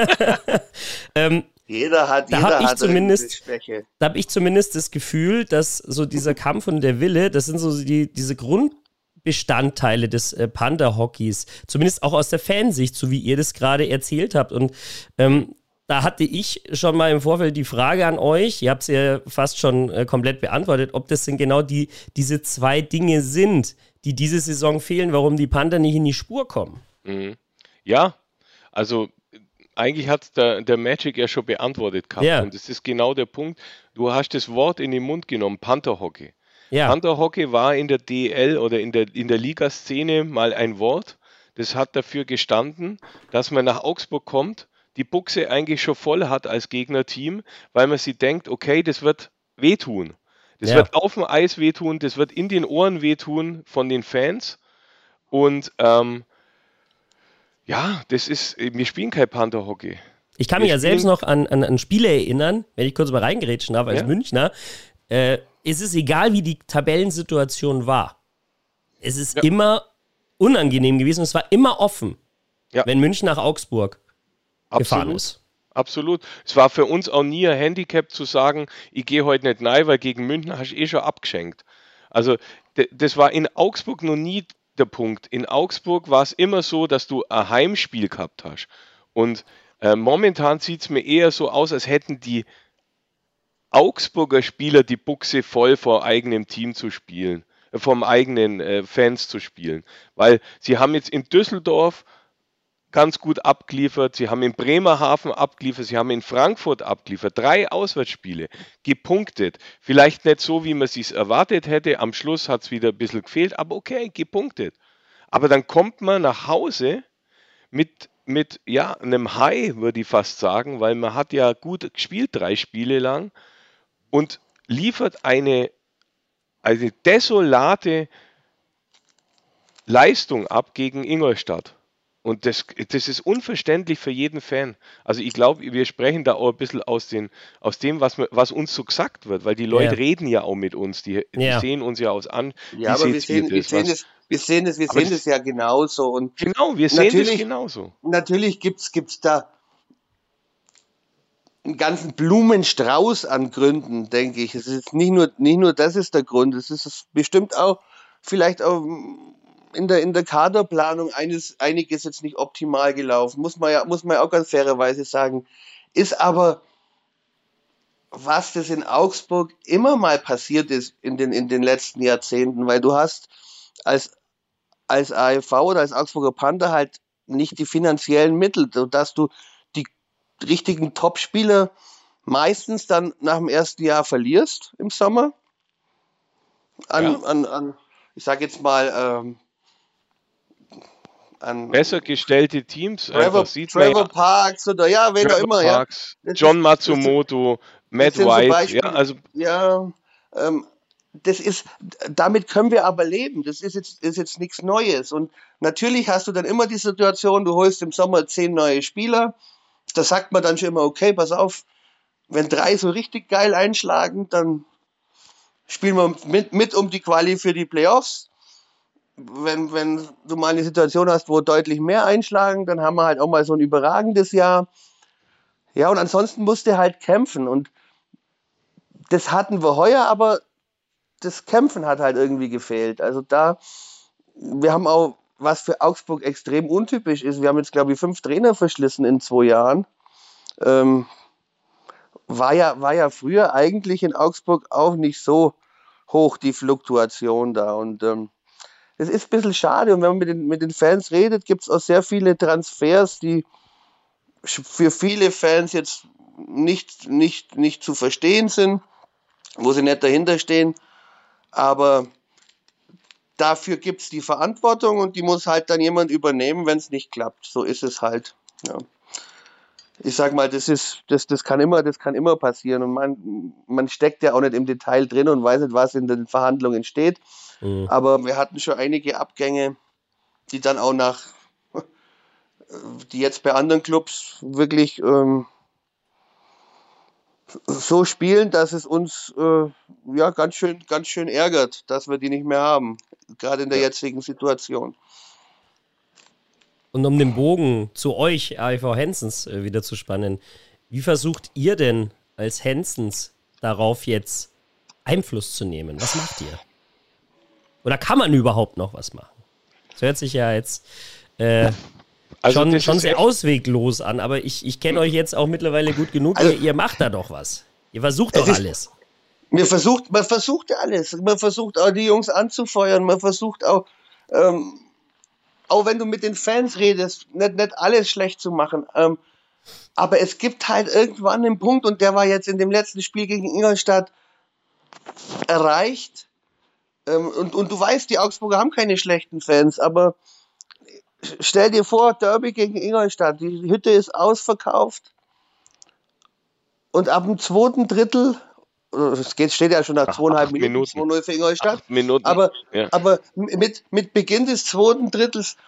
Jeder hat eine Schwäche.
Da habe ich zumindest das Gefühl, dass so dieser Kampf und der Wille, das sind so diese Grundbestandteile des Panther-Hockeys, zumindest auch aus der Fansicht, so wie ihr das gerade erzählt habt. Und da hatte ich schon mal im Vorfeld die Frage an euch, ihr habt es ja fast schon komplett beantwortet, ob das denn genau diese zwei Dinge sind, die diese Saison fehlen, warum die Panther nicht in die Spur kommen.
Ja, also eigentlich hat der Magic ja schon beantwortet gehabt.
Ja.
Und das ist genau der Punkt. Du hast das Wort in den Mund genommen, Panther-Hockey.
Ja.
Panther-Hockey war in der DEL oder in der Ligaszene mal ein Wort. Das hat dafür gestanden, dass man nach Augsburg kommt, die Buchse eigentlich schon voll hat als Gegnerteam, weil man sich denkt, okay, das wird wehtun. Das wird auf dem Eis wehtun, das wird in den Ohren wehtun von den Fans. Und ja, wir spielen kein Panther-Hockey.
Ich kann mich ja selbst noch an Spiele erinnern, wenn ich kurz mal reingerätschen darf als Münchner. Es ist egal, wie die Tabellensituation war. Es ist immer unangenehm gewesen. Es war immer offen, wenn München nach Augsburg gefahren ist.
Absolut. Es war für uns auch nie ein Handicap zu sagen, ich gehe heute nicht rein, weil gegen München hast du schon abgeschenkt. Also das war in Augsburg noch nie der Punkt. In Augsburg war es immer so, dass du ein Heimspiel gehabt hast. Und momentan sieht es mir eher so aus, als hätten die Augsburger Spieler die Buchse voll vor eigenem Team zu spielen, vom eigenen Fans zu spielen. Weil sie haben jetzt in Düsseldorf ganz gut abgeliefert, sie haben in Bremerhaven abgeliefert, sie haben in Frankfurt abgeliefert, 3 Auswärtsspiele, gepunktet. Vielleicht nicht so, wie man es sich erwartet hätte, am Schluss hat es wieder ein bisschen gefehlt, aber okay, gepunktet. Aber dann kommt man nach Hause mit einem High, würde ich fast sagen, weil man hat ja gut gespielt, 3 Spiele lang und liefert eine desolate Leistung ab gegen Ingolstadt. Und das ist unverständlich für jeden Fan. Also ich glaube, wir sprechen da auch ein bisschen aus dem, was uns so gesagt wird, weil die Leute reden ja auch mit uns, die sehen uns ja aus an.
Ja, aber wir sehen es ja genauso. Und
genau, wir sehen es genauso.
Natürlich gibt's da einen ganzen Blumenstrauß an Gründen, denke ich. Es ist nicht nur das ist der Grund, es ist bestimmt auch vielleicht auch in der Kaderplanung einiges jetzt nicht optimal gelaufen, muss man ja auch ganz fairerweise sagen. Ist aber, was das in Augsburg immer mal passiert ist in den letzten Jahrzehnten, weil du hast als AEV oder als Augsburger Panther halt nicht die finanziellen Mittel, dass du die richtigen Topspieler meistens dann nach dem ersten Jahr verlierst im Sommer. Ich sage jetzt mal, an
besser gestellte Teams.
Trevor Parks oder wen auch immer.
Parks, John Matsumoto, Matt White.
Damit können wir aber leben. Das ist jetzt nichts Neues. Und natürlich hast du dann immer die Situation, du holst im Sommer 10 neue Spieler. Da sagt man dann schon immer, okay, pass auf, wenn 3 so richtig geil einschlagen, dann spielen wir mit um die Quali für die Playoffs. wenn du mal eine Situation hast, wo deutlich mehr einschlagen, dann haben wir halt auch mal so ein überragendes Jahr. Ja, und ansonsten musste halt kämpfen. Und das hatten wir heuer, aber das Kämpfen hat halt irgendwie gefehlt. Also wir haben auch, was für Augsburg extrem untypisch ist, wir haben jetzt, glaube ich, 5 Trainer verschlissen in 2 Jahren. War ja früher eigentlich in Augsburg auch nicht so hoch, die Fluktuation da. Und das ist ein bisschen schade. Und wenn man mit den Fans redet, gibt es auch sehr viele Transfers, die für viele Fans jetzt nicht zu verstehen sind, wo sie nicht dahinter stehen. Aber dafür gibt es die Verantwortung und die muss halt dann jemand übernehmen, wenn es nicht klappt. So ist es halt. Ja. Ich sag mal, das kann immer passieren. Und man steckt ja auch nicht im Detail drin und weiß nicht, was in den Verhandlungen steht. Mhm. Aber wir hatten schon einige Abgänge, die dann auch die jetzt bei anderen Clubs wirklich so spielen, dass es uns ganz schön ärgert, dass wir die nicht mehr haben, gerade in der jetzigen Situation.
Und um den Bogen zu euch, AIV Hensens, wieder zu spannen, wie versucht ihr denn als Hensens darauf jetzt Einfluss zu nehmen? Was macht ihr? Oder kann man überhaupt noch was machen? Das hört sich ja jetzt schon sehr ausweglos an, aber ich kenne euch jetzt auch mittlerweile gut genug. Also, ihr macht da doch was. Ihr versucht doch alles.
Man versucht alles. Man versucht auch die Jungs anzufeuern. Man versucht auch wenn du mit den Fans redest, nicht alles schlecht zu machen. Aber es gibt halt irgendwann einen Punkt, und der war jetzt in dem letzten Spiel gegen Ingolstadt erreicht. Und du weißt, die Augsburger haben keine schlechten Fans, aber stell dir vor, Derby gegen Ingolstadt, die Hütte ist ausverkauft und ab dem 2. Drittel, es steht ja schon nach 2,5 Minuten 2-0 für Ingolstadt,
8 Minuten,
aber mit Beginn des 2. Drittels,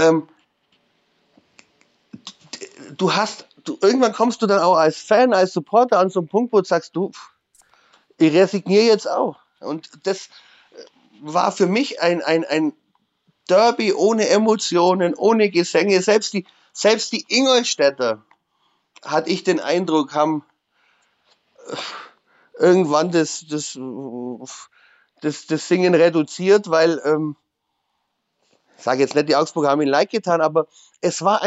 irgendwann kommst du dann auch als Fan, als Supporter an so einen Punkt, wo du sagst, ich resigniere jetzt auch. Und das war für mich ein Derby ohne Emotionen, ohne Gesänge. Selbst die Ingolstädter, hatte ich den Eindruck, haben irgendwann das Singen reduziert, weil, ich sage jetzt nicht, die Augsburger haben ihn leid getan, aber es war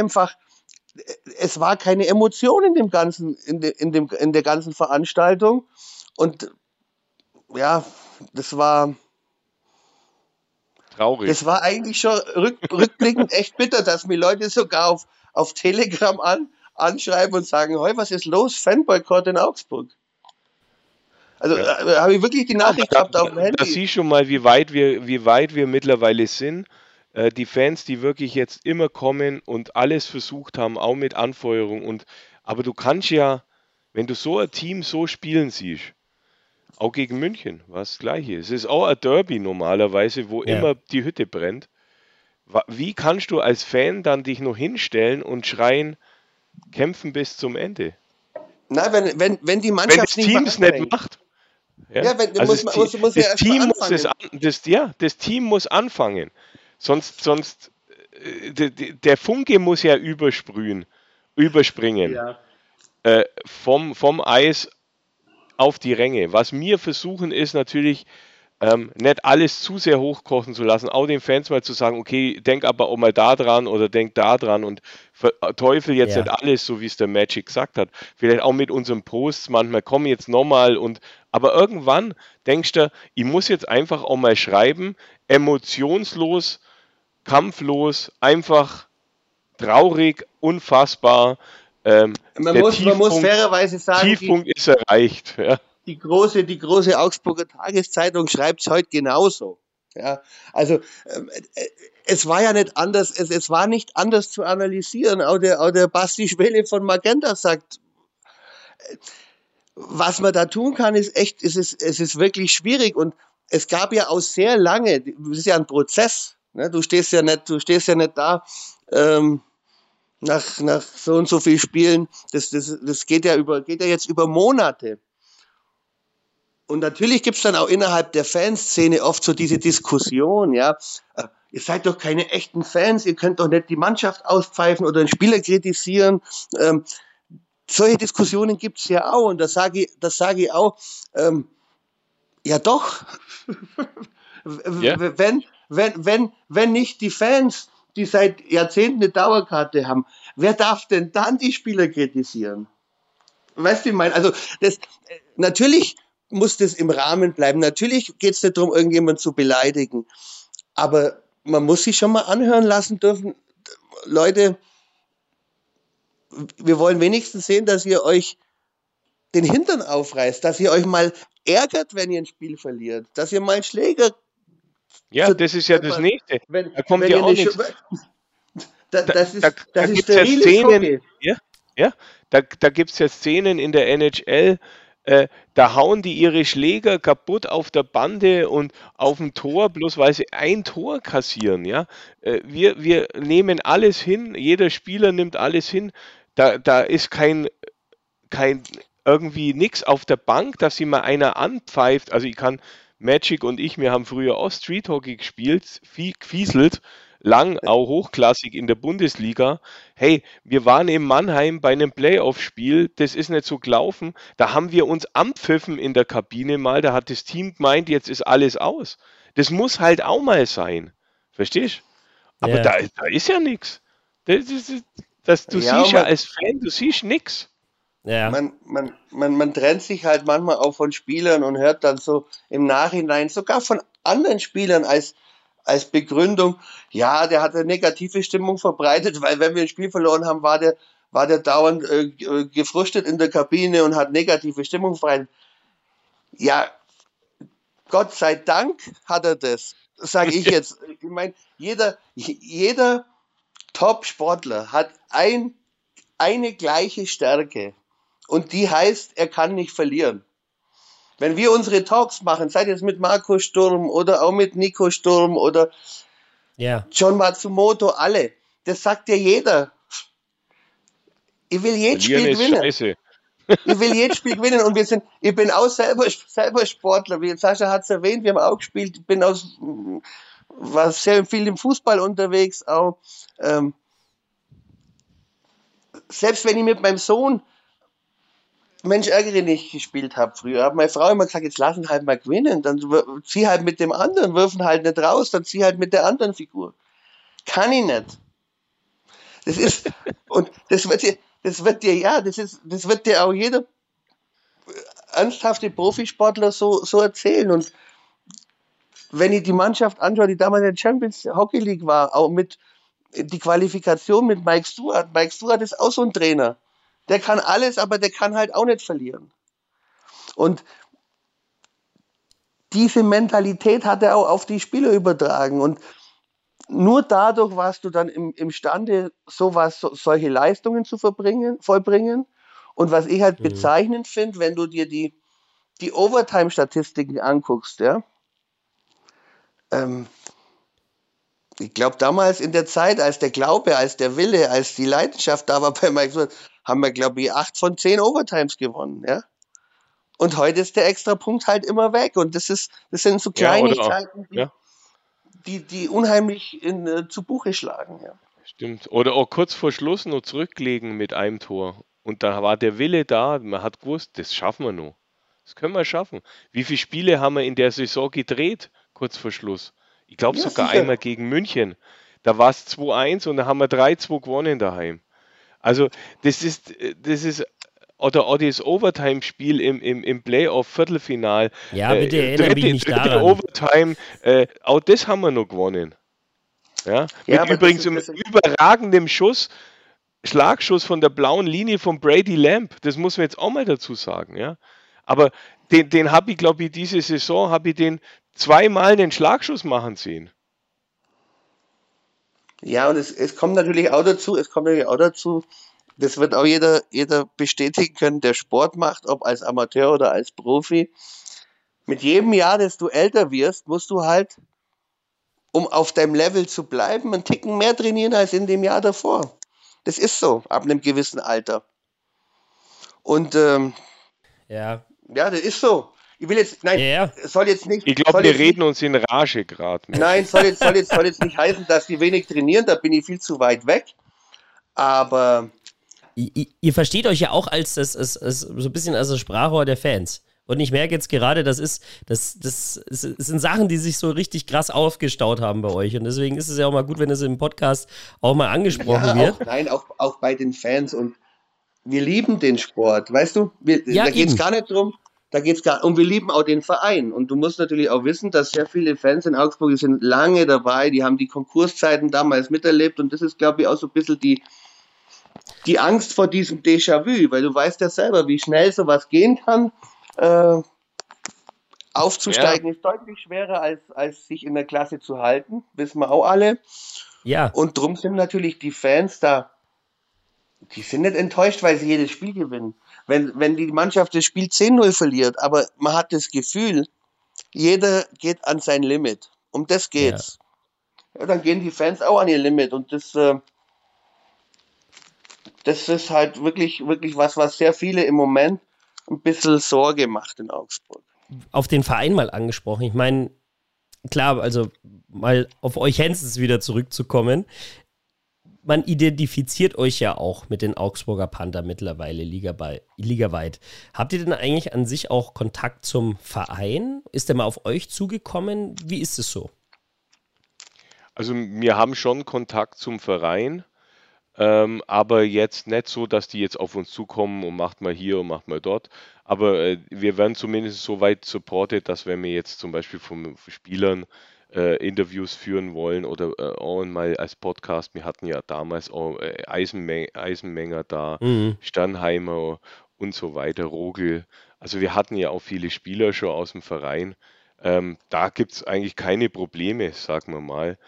keine Emotion in dem ganzen, in der ganzen Veranstaltung. Und ja, das war
traurig.
Das war eigentlich schon rückblickend echt bitter, dass mir Leute sogar auf Telegram anschreiben und sagen, hey, was ist los? Fanboykott in Augsburg. Also habe ich wirklich die Nachricht gehabt auf dem Handy.
Da siehst du mal, wie weit wir mittlerweile sind. Die Fans, die wirklich jetzt immer kommen und alles versucht haben, auch mit Anfeuerung. Aber du kannst ja, wenn du so ein Team so spielen siehst, auch gegen München war es das Gleiche. Es ist auch ein Derby normalerweise, wo immer die Hütte brennt. Wie kannst du als Fan dann dich noch hinstellen und schreien, kämpfen bis zum Ende?
Na, wenn die Mannschaft
wenn das Team es nicht macht. Das Team muss anfangen. Sonst der Funke muss ja überspringen. Ja. Vom Eis auf die Ränge. Was wir versuchen, ist natürlich nicht alles zu sehr hochkochen zu lassen, auch den Fans mal zu sagen, okay, denk aber auch mal da dran oder denk da dran und verteufel jetzt nicht alles, so wie es der Magic gesagt hat. Vielleicht auch mit unseren Posts manchmal, komm jetzt nochmal aber irgendwann denkst du, ich muss jetzt einfach auch mal schreiben, emotionslos, kampflos, einfach traurig, unfassbar.
Man muss fairerweise sagen,
Tiefpunkt ist erreicht. Ja.
Die große Augsburger Tageszeitung schreibt es heute genauso. Ja, also es war ja nicht anders, es war nicht anders zu analysieren. Auch der Basti Schwelle von Magenta sagt, was man da tun kann, ist echt, es ist wirklich schwierig. Und es gab ja auch sehr lange, das ist ja ein Prozess. Ne? Du stehst ja nicht da. Nach so und so viel Spielen, das geht ja jetzt über Monate. Und natürlich gibt es dann auch innerhalb der Fanszene oft so diese Diskussion, ja, ihr seid doch keine echten Fans, ihr könnt doch nicht die Mannschaft auspfeifen oder den Spieler kritisieren. Solche Diskussionen gibt es ja auch und das sage ich auch, ja doch,
Ja.
wenn nicht die Fans, die seit Jahrzehnten eine Dauerkarte haben, wer darf denn dann die Spieler kritisieren? Weißt du, wie ich meine? Also natürlich muss das im Rahmen bleiben. Natürlich geht es nicht darum, irgendjemanden zu beleidigen. Aber man muss sich schon mal anhören lassen dürfen, Leute, wir wollen wenigstens sehen, dass ihr euch den Hintern aufreißt, dass ihr euch mal ärgert, wenn ihr ein Spiel verliert, dass ihr mal einen Schläger...
Ja, das ist ja das Nächste.
Da
kommt ja auch nichts.
Das ist
steriles Szenen, ja, da gibt es ja Szenen in der NHL, da hauen die ihre Schläger kaputt auf der Bande und auf dem Tor, bloß weil sie ein Tor kassieren. Ja? Wir nehmen alles hin, jeder Spieler nimmt alles hin. Da ist kein irgendwie nichts auf der Bank, dass sie mal einer anpfeift. Also Magic und wir haben früher auch Street Hockey gespielt, gefieselt, lang, auch hochklassig in der Bundesliga. Hey, wir waren in Mannheim bei einem Playoff-Spiel, das ist nicht so gelaufen, da haben wir uns anpfiffen in der Kabine mal, da hat das Team gemeint, jetzt ist alles aus. Das muss halt auch mal sein, verstehst? Aber da ist ja nichts. Du siehst ja als Fan, du siehst nichts.
Ja.
Man trennt sich halt manchmal auch von Spielern und hört dann so im Nachhinein sogar von anderen Spielern als Begründung, ja, der hat eine negative Stimmung verbreitet, weil wenn wir ein Spiel verloren haben, war der dauernd gefrustet in der Kabine und hat negative Stimmung verbreitet. Ja, Gott sei Dank hat er das, sage ich jetzt. Ich meine, jeder Top-Sportler hat eine gleiche Stärke und die heißt, er kann nicht verlieren. Wenn wir unsere Talks machen, sei es mit Marco Sturm oder auch mit Nico Sturm oder John Matsumoto, alle, das sagt ja jeder. Ich will jedes Spiel gewinnen.
Scheiße.
Ich will jedes Spiel gewinnen und ich bin auch selber Sportler, wie Sascha hat es erwähnt, wir haben auch gespielt, war sehr viel im Fußball unterwegs auch. Selbst wenn ich mit meinem Sohn Mensch, ärgere nicht gespielt habe früher, hat meine Frau immer gesagt, jetzt lassen halt mal gewinnen, dann zieh halt mit dem anderen, wirfen halt nicht raus, dann zieh halt mit der anderen Figur. Kann ich nicht. Das ist, und das wird dir auch jeder ernsthafte Profisportler so erzählen. Und wenn ich die Mannschaft anschaue, die damals in der Champions Hockey League war, auch mit die Qualifikation mit Mike Stewart. Mike Stewart ist auch so ein Trainer. Der kann alles, aber der kann halt auch nicht verlieren. Und diese Mentalität hat er auch auf die Spieler übertragen. Und nur dadurch warst du dann imstande, solche Leistungen zu vollbringen. Und was ich halt bezeichnend finde, wenn du dir die Overtime-Statistiken anguckst, ja, ich glaube, damals in der Zeit, als der Glaube, als der Wille, als die Leidenschaft da war bei Mike Stewart, haben wir, glaube ich, 8 von 10 Overtimes gewonnen, ja. Und heute ist der Extrapunkt halt immer weg. Und das sind so Kleinigkeiten, die unheimlich zu Buche schlagen, ja.
Stimmt. Oder auch kurz vor Schluss noch zurücklegen mit einem Tor. Und da war der Wille da, man hat gewusst, das schaffen wir noch. Das können wir schaffen. Wie viele Spiele haben wir in der Saison gedreht, kurz vor Schluss? Ich glaube sogar einmal gegen München. Da war es 2-1 und da haben wir 3-2 gewonnen daheim. Also das ist oder auch das Overtime-Spiel im Playoff-Viertelfinal.
Ja, bitte erinnere mich nicht daran.
Overtime, auch das haben wir noch gewonnen. Ja, mit übrigens einem überragenden Schlagschuss von der blauen Linie von Brady Lamb. Das muss man jetzt auch mal dazu sagen. Ja, aber den habe ich, glaube ich, diese Saison den zweimal den Schlagschuss machen sehen.
Ja, und es kommt natürlich auch dazu, das wird auch jeder bestätigen können, der Sport macht, ob als Amateur oder als Profi. Mit jedem Jahr, dass du älter wirst, musst du halt, um auf deinem Level zu bleiben, einen Ticken mehr trainieren als in dem Jahr davor. Das ist so, ab einem gewissen Alter. Und ja, das ist so. Ich will jetzt, nein, soll jetzt nicht.
Ich glaube, wir reden uns in Rage gerade.
Nein, soll jetzt nicht heißen, dass die wenig trainieren, da bin ich viel zu weit weg. Aber
ihr versteht euch ja auch als so ein bisschen als das Sprachrohr der Fans. Und ich merke jetzt gerade, das sind Sachen, die sich so richtig krass aufgestaut haben bei euch. Und deswegen ist es ja auch mal gut, wenn es im Podcast auch mal angesprochen wird.
Auch bei den Fans. Und wir lieben den Sport, weißt du? Da geht es gar nicht drum. Und wir lieben auch den Verein. Und du musst natürlich auch wissen, dass sehr viele Fans in Augsburg, die sind lange dabei, die haben die Konkurszeiten damals miterlebt. Und das ist, glaube ich, auch so ein bisschen die Angst vor diesem Déjà-vu, weil du weißt ja selber, wie schnell sowas gehen kann. Aufzusteigen ist deutlich schwerer, als sich in der Klasse zu halten, wissen wir auch alle.
Ja.
Und drum sind natürlich die Fans da, die sind nicht enttäuscht, weil sie jedes Spiel gewinnen. Wenn die Mannschaft das Spiel 10-0 verliert, aber man hat das Gefühl, jeder geht an sein Limit. Um das geht's. Ja, dann gehen die Fans auch an ihr Limit. Und das ist halt wirklich, wirklich was sehr viele im Moment ein bisschen Sorge macht in Augsburg.
Auf den Verein mal angesprochen. Ich meine, klar, also mal auf euch Hensons wieder zurückzukommen. Man identifiziert euch ja auch mit den Augsburger Panther mittlerweile ligaweit. Habt ihr denn eigentlich an sich auch Kontakt zum Verein? Ist der mal auf euch zugekommen? Wie ist es so?
Also wir haben schon Kontakt zum Verein, aber jetzt nicht so, dass die jetzt auf uns zukommen und macht mal hier und macht mal dort. Aber wir werden zumindest so weit supported, dass wenn wir jetzt zum Beispiel von Spielern Interviews führen wollen oder auch mal als Podcast, wir hatten ja damals auch Eisenmenger da, Sternheimer und so weiter, Rogel. Also wir hatten ja auch viele Spieler schon aus dem Verein. Da gibt es eigentlich keine Probleme, sagen wir mal.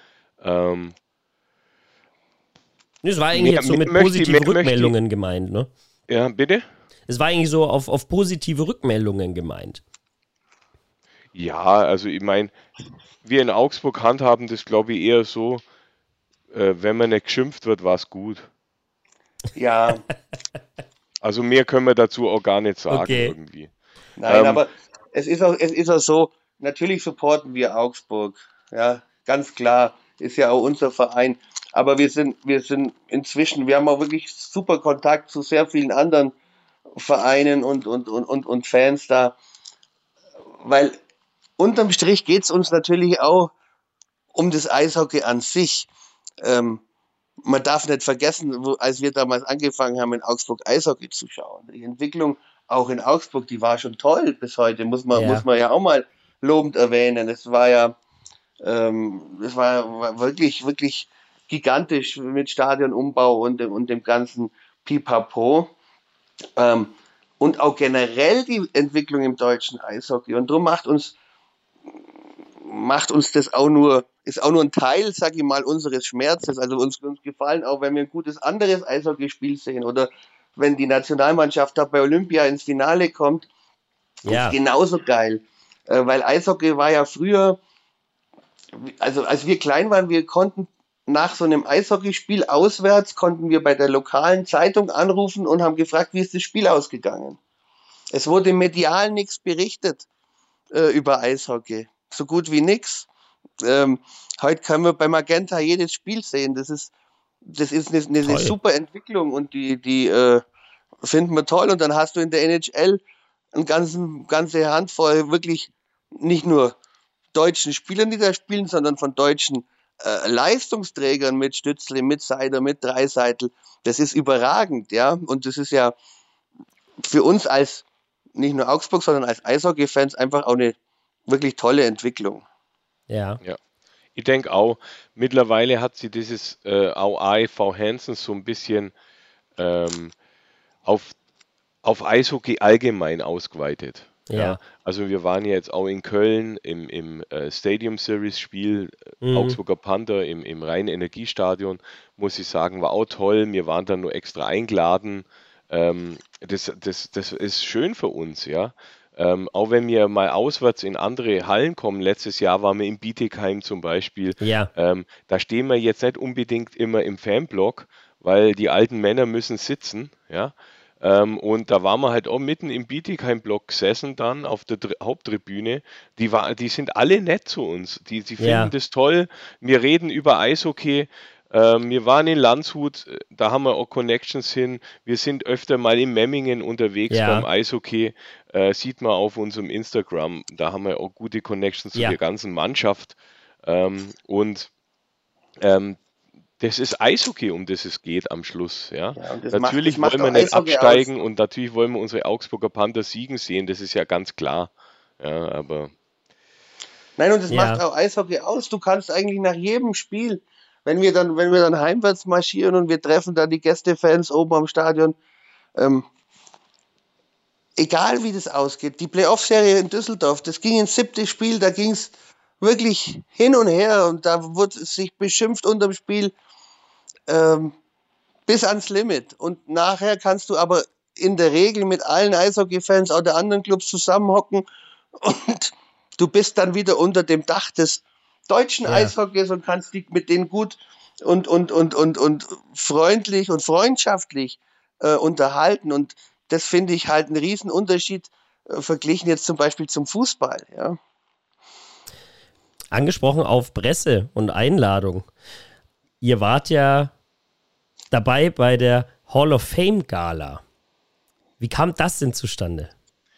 Das war eigentlich jetzt so mit positiven Rückmeldungen gemeint, ne?
Ja, bitte?
Es war eigentlich so auf positive Rückmeldungen gemeint.
Ja, also ich meine, wir in Augsburg handhaben das, glaube ich, eher so, wenn man nicht geschimpft wird, war es gut.
Ja.
Also mehr können wir dazu auch gar nicht sagen irgendwie.
Nein, aber es ist auch so, natürlich supporten wir Augsburg, ja, ganz klar, ist ja auch unser Verein. Aber wir sind inzwischen, wir haben auch wirklich super Kontakt zu sehr vielen anderen Vereinen und Fans da, weil unterm Strich geht es uns natürlich auch um das Eishockey an sich. Man darf nicht vergessen, als wir damals angefangen haben, in Augsburg Eishockey zu schauen. Die Entwicklung auch in Augsburg, die war schon toll bis heute, muss man ja auch mal lobend erwähnen. Es war wirklich, wirklich gigantisch mit Stadionumbau und dem ganzen Pipapo. Und auch generell die Entwicklung im deutschen Eishockey. Und darum macht uns das auch nur, ist auch nur ein Teil, sag ich mal, unseres Schmerzes. Also uns gefallen auch, wenn wir ein gutes anderes Eishockeyspiel sehen oder wenn die Nationalmannschaft da bei Olympia ins Finale kommt, ist genauso geil. Weil Eishockey war ja früher, also als wir klein waren, wir konnten nach so einem Eishockeyspiel auswärts, konnten wir bei der lokalen Zeitung anrufen und haben gefragt, wie ist das Spiel ausgegangen. Es wurde medial nichts berichtet über Eishockey. So gut wie nichts. Heute können wir bei Magenta jedes Spiel sehen. Das ist eine super Entwicklung und die finden wir toll. Und dann hast du in der NHL eine ganze Handvoll wirklich nicht nur deutschen Spielern, die da spielen, sondern von deutschen Leistungsträgern mit Stützle, mit Seider, mit Dreiseitel. Das ist überragend, ja. Und das ist ja für uns als nicht nur Augsburg, sondern als Eishockey-Fans einfach auch eine wirklich tolle Entwicklung.
Ja. Ich denke auch, mittlerweile hat sie dieses auch AEV Hensons so ein bisschen auf Eishockey allgemein ausgeweitet. Ja. Also wir waren ja jetzt auch in Köln im Stadium Series Spiel, Augsburger Panther im Rhein-Energiestadion, muss ich sagen, war auch toll. Wir waren dann nur extra eingeladen. Das ist schön für uns, ja. Auch wenn wir mal auswärts in andere Hallen kommen, letztes Jahr waren wir in Bietigheim zum Beispiel, da stehen wir jetzt nicht unbedingt immer im Fanblock, weil die alten Männer müssen sitzen, ja. Und da waren wir halt auch mitten im Bietigheim-Block gesessen dann auf der Haupttribüne. Die sind alle nett zu uns. Die
Ja.
finden das toll. Wir reden über Eishockey. Wir waren in Landshut, da haben wir auch Connections hin. Wir sind öfter mal in Memmingen unterwegs beim Eishockey. Sieht man auf unserem Instagram. Da haben wir auch gute Connections zu der ganzen Mannschaft. Das ist Eishockey, um das es geht am Schluss. Ja? Natürlich wollen wir nicht absteigen und natürlich wollen wir unsere Augsburger Panther siegen sehen, das ist ja ganz klar. Ja, aber
nein, und das macht auch Eishockey aus. Du kannst eigentlich nach jedem Spiel, wenn wir dann heimwärts marschieren und wir treffen dann die Gästefans oben am Stadion, egal wie das ausgeht, die Playoff-Serie in Düsseldorf, das ging ins 7. Spiel, da ging es wirklich hin und her und da wurde sich beschimpft unterm Spiel bis ans Limit. Und nachher kannst du aber in der Regel mit allen Eishockey-Fans auch der anderen Clubs zusammenhocken und du bist dann wieder unter dem Dach des deutschen Eishockeys und kannst dich mit denen gut und freundlich und freundschaftlich unterhalten. Und das finde ich halt einen riesen Unterschied verglichen jetzt zum Beispiel zum Fußball. Ja.
Angesprochen auf Presse und Einladung. Ihr wart ja dabei bei der Hall of Fame Gala. Wie kam das denn zustande?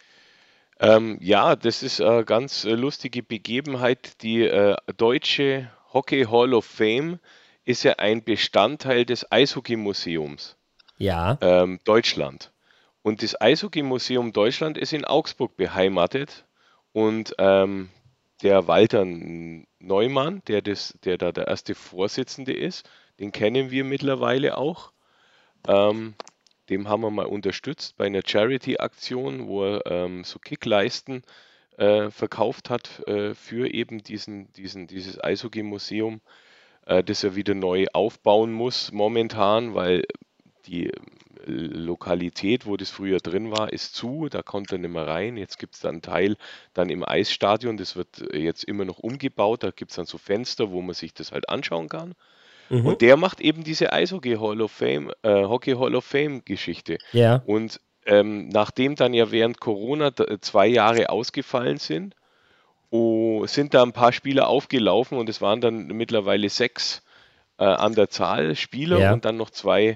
Das ist eine ganz lustige Begebenheit. Die Deutsche Hockey Hall of Fame ist ja ein Bestandteil des Eishockey-Museums Deutschland. Und das Eishockey-Museum Deutschland ist in Augsburg beheimatet. Und der Walter Neumann, der da der erste Vorsitzende ist, den kennen wir mittlerweile auch. Dem haben wir mal unterstützt bei einer Charity-Aktion, wo er so Kickleisten verkauft hat für eben dieses Eishockey-Museum, das er wieder neu aufbauen muss momentan, weil die Lokalität, wo das früher drin war, ist zu, da kommt er nicht mehr rein. Jetzt gibt es dann einen Teil dann im Eisstadion, das wird jetzt immer noch umgebaut, da gibt es dann so Fenster, wo man sich das halt anschauen kann. Und der macht eben diese Eishockey Hall of Fame, Hockey Hall of Fame Geschichte.
Ja.
Und nachdem dann ja während Corona 2 Jahre ausgefallen sind, sind da ein paar Spieler aufgelaufen und es waren dann mittlerweile 6 an der Zahl Spieler und dann noch 2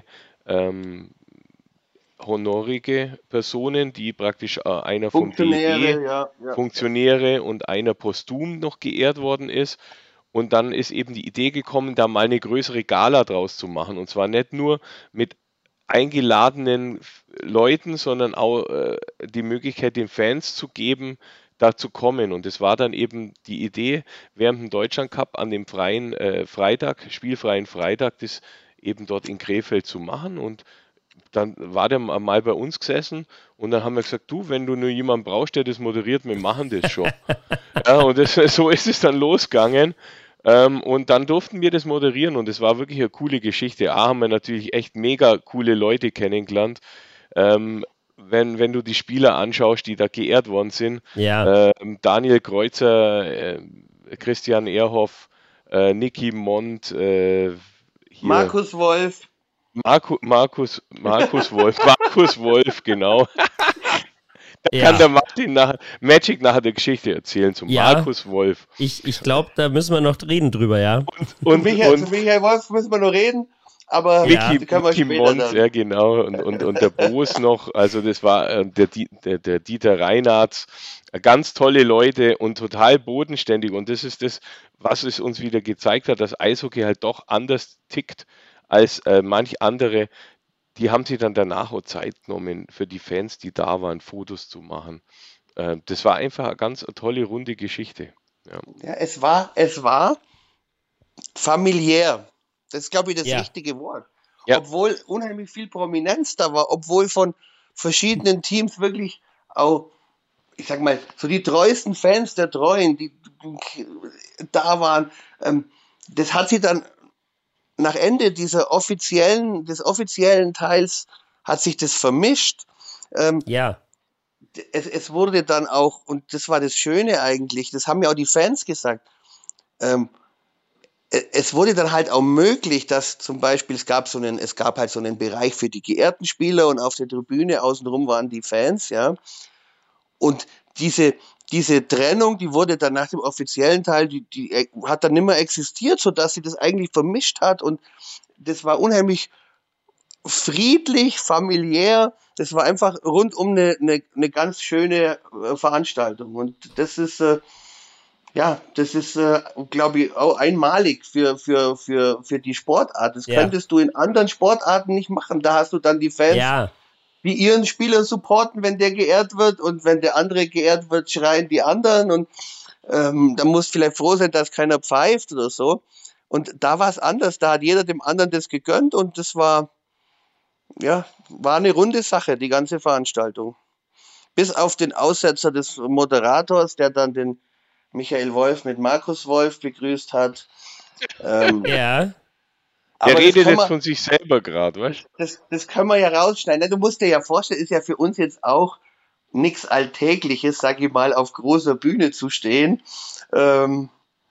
honorige Personen, die praktisch einer vom DEG, Funktionäre und einer posthum noch geehrt worden ist. Und dann ist eben die Idee gekommen, da mal eine größere Gala draus zu machen. Und zwar nicht nur mit eingeladenen Leuten, sondern auch die Möglichkeit den Fans zu geben, da zu kommen. Und es war dann eben die Idee, während dem Deutschland Cup an dem freien spielfreien Freitag, das eben dort in Krefeld zu machen. Und dann war der mal bei uns gesessen und dann haben wir gesagt, du, wenn du nur jemanden brauchst, der das moderiert, wir machen das schon. Und so ist es dann losgegangen. Und dann durften wir das moderieren und es war wirklich eine coole Geschichte. Haben wir natürlich echt mega coole Leute kennengelernt. Wenn du die Spieler anschaust, die da geehrt worden sind, Daniel Kreuzer, Christian Ehrhoff, Niki Mond,
Markus Wolf.
Markus Wolf, genau. Da kann der Martin Magic nachher die Geschichte erzählen zum Markus Wolf.
Ich glaube, da müssen wir noch reden drüber, ja.
Und Michael Wolf müssen wir noch reden, aber
Niki Mond, ja genau, und der Boos noch, also das war der Dieter Reinhardt, ganz tolle Leute und total bodenständig und das ist das, was es uns wieder gezeigt hat, dass Eishockey halt doch anders tickt als manch andere. Die haben sich dann danach auch Zeit genommen, für die Fans, die da waren, Fotos zu machen. Das war einfach eine ganz tolle, runde Geschichte.
Ja, es war familiär. Das ist, glaube ich, das richtige Wort. Ja. Obwohl unheimlich viel Prominenz da war, obwohl von verschiedenen Teams wirklich auch, ich sag mal, so die treuesten Fans der Treuen, die da waren, das hat sie dann nach Ende des offiziellen Teils hat sich das vermischt. Es wurde dann auch, und das war das Schöne eigentlich, das haben ja auch die Fans gesagt, es wurde dann halt auch möglich, dass zum Beispiel es gab halt so einen Bereich für die geehrten Spieler und auf der Tribüne außenrum waren die Fans, ja. Und diese Trennung, die wurde dann nach dem offiziellen Teil, die hat dann nicht mehr existiert, sodass sie das eigentlich vermischt hat und das war unheimlich friedlich, familiär. Das war einfach rundum eine ganz schöne Veranstaltung und das ist glaube ich, auch einmalig für die Sportart. Das könntest du in anderen Sportarten nicht machen. Da hast du dann die Fans, die ihren Spieler supporten, wenn der geehrt wird. Und wenn der andere geehrt wird, schreien die anderen. Und da musst vielleicht froh sein, dass keiner pfeift oder so. Und da war es anders. Da hat jeder dem anderen das gegönnt. Und das war eine runde Sache, die ganze Veranstaltung. Bis auf den Aussetzer des Moderators, der dann den Michael Wolf mit Markus Wolf begrüßt hat.
Der redet jetzt von sich selber gerade, weißt
du? Das können wir ja rausschneiden. Du musst dir ja vorstellen, ist ja für uns jetzt auch nichts Alltägliches, sag ich mal, auf großer Bühne zu stehen. Du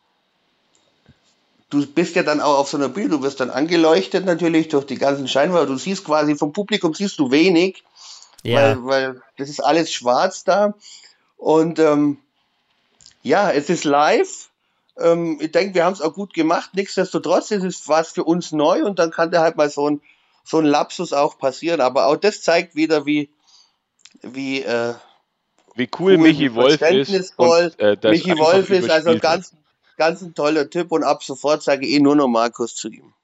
bist ja dann auch auf so einer Bühne, du wirst dann angeleuchtet natürlich durch die ganzen Scheinwerfer. Du siehst quasi vom Publikum siehst du wenig, weil das ist alles schwarz da. Und es ist live. Ich denke, wir haben es auch gut gemacht. Nichtsdestotrotz ist es was für uns neu und dann kann da halt mal so ein Lapsus auch passieren. Aber auch das zeigt wieder, wie
cool Michi Wolf ist. Und,
Michi Wolf ist also ein ganz ein toller Typ und ab sofort sage ich nur noch Markus zu ihm.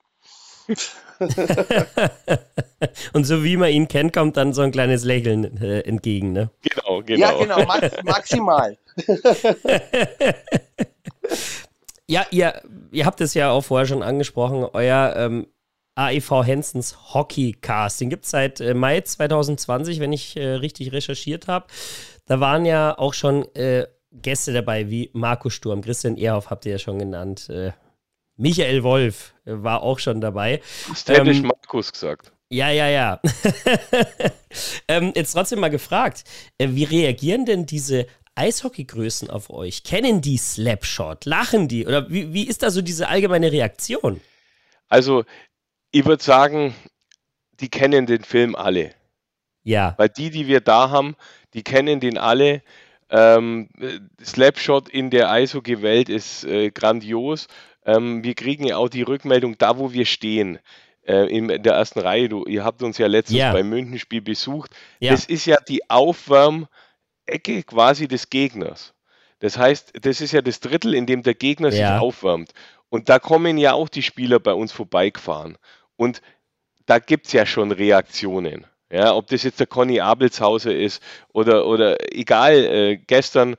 Und so wie man ihn kennt, kommt dann so ein kleines Lächeln entgegen, ne?
Genau.
Ja, genau, maximal.
Ja, ihr habt es ja auch vorher schon angesprochen, euer AEV Hensons Hockeycast, den gibt es seit Mai 2020, wenn ich richtig recherchiert habe. Da waren ja auch schon Gäste dabei, wie Markus Sturm, Christian Ehrhoff habt ihr ja schon genannt, Michael Wolf war auch schon dabei.
Das hätte ich Markus gesagt.
Ja. Jetzt trotzdem mal gefragt, wie reagieren denn diese Eishockeygrößen auf euch? Kennen die Slapshot? Lachen die? Oder wie ist da so diese allgemeine Reaktion?
Also, ich würde sagen, die kennen den Film alle.
Ja.
Weil die wir da haben, die kennen den alle. Slapshot in der Eishockey-Welt ist grandios. Wir kriegen ja auch die Rückmeldung, da wo wir stehen, in der ersten Reihe. Ihr habt uns ja letztens beim Münchenspiel besucht. Ja. Das ist ja die Aufwärmecke quasi des Gegners. Das heißt, das ist ja das Drittel, in dem der Gegner sich aufwärmt. Und da kommen ja auch die Spieler bei uns vorbeigefahren. Und da gibt es ja schon Reaktionen. Ja, ob das jetzt der Conny Abelshauser ist oder egal, gestern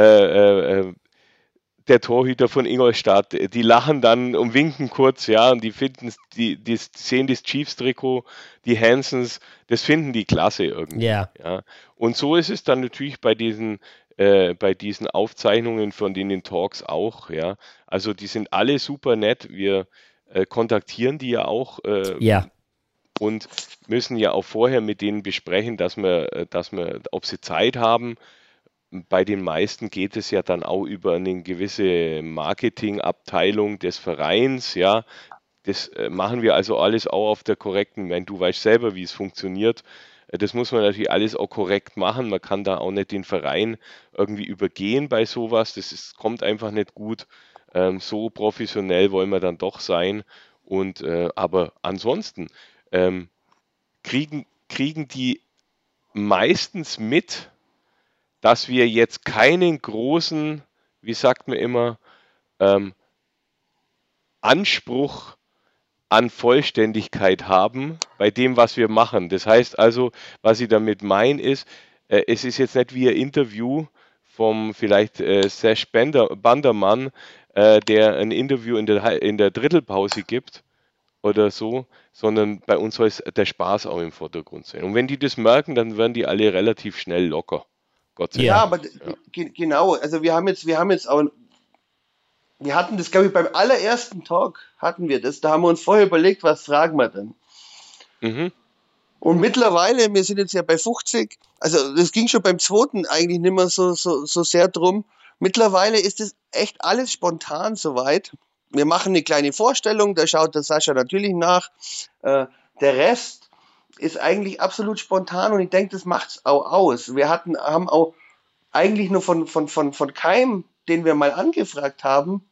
der Torhüter von Ingolstadt, die lachen dann und winken kurz, und die finden, die sehen das Chiefs-Trikot, die Hansons, das finden die klasse irgendwie.
Ja.
Und so ist es dann natürlich bei diesen Aufzeichnungen von den Talks auch, Also die sind alle super nett, wir kontaktieren die ja auch und müssen ja auch vorher mit denen besprechen, dass wir, ob sie Zeit haben. Bei den meisten geht es ja dann auch über eine gewisse Marketingabteilung des Vereins, Das machen wir also alles auch auf der korrekten, wenn du weißt selber, wie es funktioniert. Das muss man natürlich alles auch korrekt machen. Man kann da auch nicht den Verein irgendwie übergehen bei sowas. Kommt einfach nicht gut. So professionell wollen wir dann doch sein. Und aber ansonsten kriegen die meistens mit, dass wir jetzt keinen großen, wie sagt man immer, Anspruch an Vollständigkeit haben bei dem, was wir machen. Das heißt also, was ich damit meine, ist, es ist jetzt nicht wie ein Interview vom vielleicht Sash Bandermann, der ein Interview in der Drittelpause gibt oder so, sondern bei uns soll der Spaß auch im Vordergrund sein. Und wenn die das merken, dann werden die alle relativ schnell locker. Gott sei Dank.
Ja, aber genau, also wir hatten das, glaube ich, beim allerersten Talk hatten wir das, da haben wir uns vorher überlegt, was fragen wir denn?
Mhm.
Und mittlerweile, wir sind jetzt ja bei 50, also das ging schon beim zweiten eigentlich nicht mehr so sehr drum. Mittlerweile ist es echt alles spontan soweit. wir machen eine kleine Vorstellung, da schaut der Sascha natürlich nach. Der Rest ist eigentlich absolut spontan und ich denke, das macht es auch aus. Wir haben auch eigentlich nur von keinem, den wir mal angefragt haben,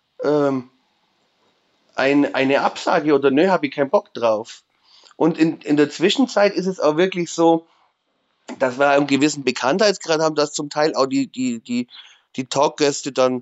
eine Absage oder nö, habe ich keinen Bock drauf. Und in der Zwischenzeit ist es auch wirklich so, dass wir einen gewissen Bekanntheitsgrad haben, dass zum Teil auch die Talkgäste dann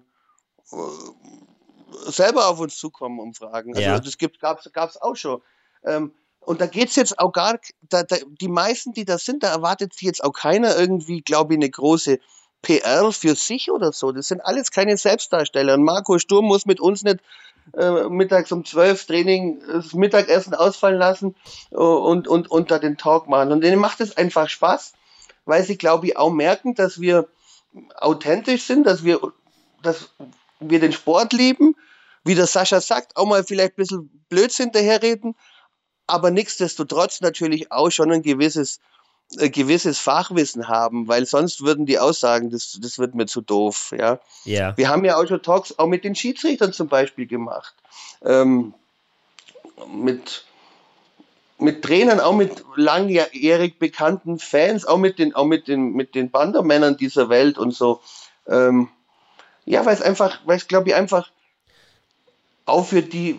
selber auf uns zukommen und fragen. Also das gab's auch schon. Und da geht's jetzt auch die meisten, die da sind, da erwartet sich jetzt auch keiner irgendwie, glaube ich, eine große PR für sich oder so. Das sind alles keine Selbstdarsteller. Und Marco Sturm muss mit uns nicht mittags um 12 Training das Mittagessen ausfallen lassen und da den Talk machen. Und denen macht es einfach Spaß, weil sie, glaube ich, auch merken, dass wir authentisch sind, dass wir den Sport lieben, wie der Sascha sagt, auch mal vielleicht ein bisschen Blödsinn daherreden, aber nichtsdestotrotz natürlich auch schon ein gewisses Fachwissen haben, weil sonst würden die Aussagen, das wird mir zu doof. Ja?
Ja.
Wir haben ja auch schon Talks auch mit den Schiedsrichtern zum Beispiel gemacht. Mit Trainern, auch mit langjährig bekannten Fans, auch mit den Bandermännern dieser Welt und so. Weil es glaube ich einfach auch für die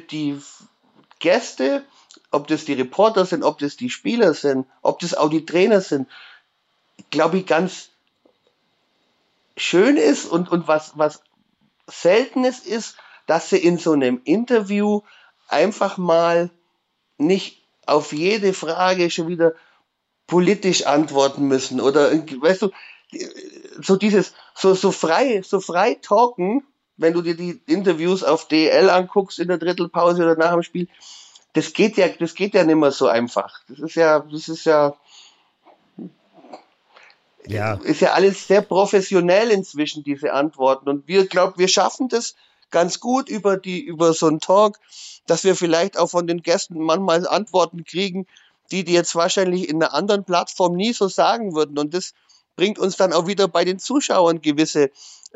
Gäste, ob das die Reporter sind, ob das die Spieler sind, ob das auch die Trainer sind, glaube ich, ganz schön ist und was Seltenes ist, dass sie in so einem Interview einfach mal nicht auf jede Frage schon wieder politisch antworten müssen oder, weißt du, so dieses, so frei talken, wenn du dir die Interviews auf DL anguckst in der Drittelpause oder nach dem Spiel, das geht ja nicht mehr so einfach. Das ist ja alles sehr professionell inzwischen, diese Antworten. Und wir schaffen das ganz gut über so einen Talk, dass wir vielleicht auch von den Gästen manchmal Antworten kriegen, die jetzt wahrscheinlich in einer anderen Plattform nie so sagen würden. Und das bringt uns dann auch wieder bei den Zuschauern gewisse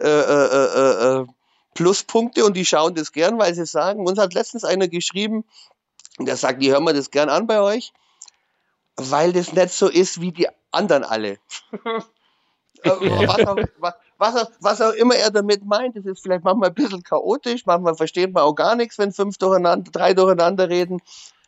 Pluspunkte und die schauen das gern, weil sie sagen, uns hat letztens einer geschrieben, der sagt, die hören wir das gern an bei euch, weil das nicht so ist wie die anderen alle. Was auch immer er damit meint, das ist vielleicht manchmal ein bisschen chaotisch, manchmal versteht man auch gar nichts, wenn 3 durcheinander reden.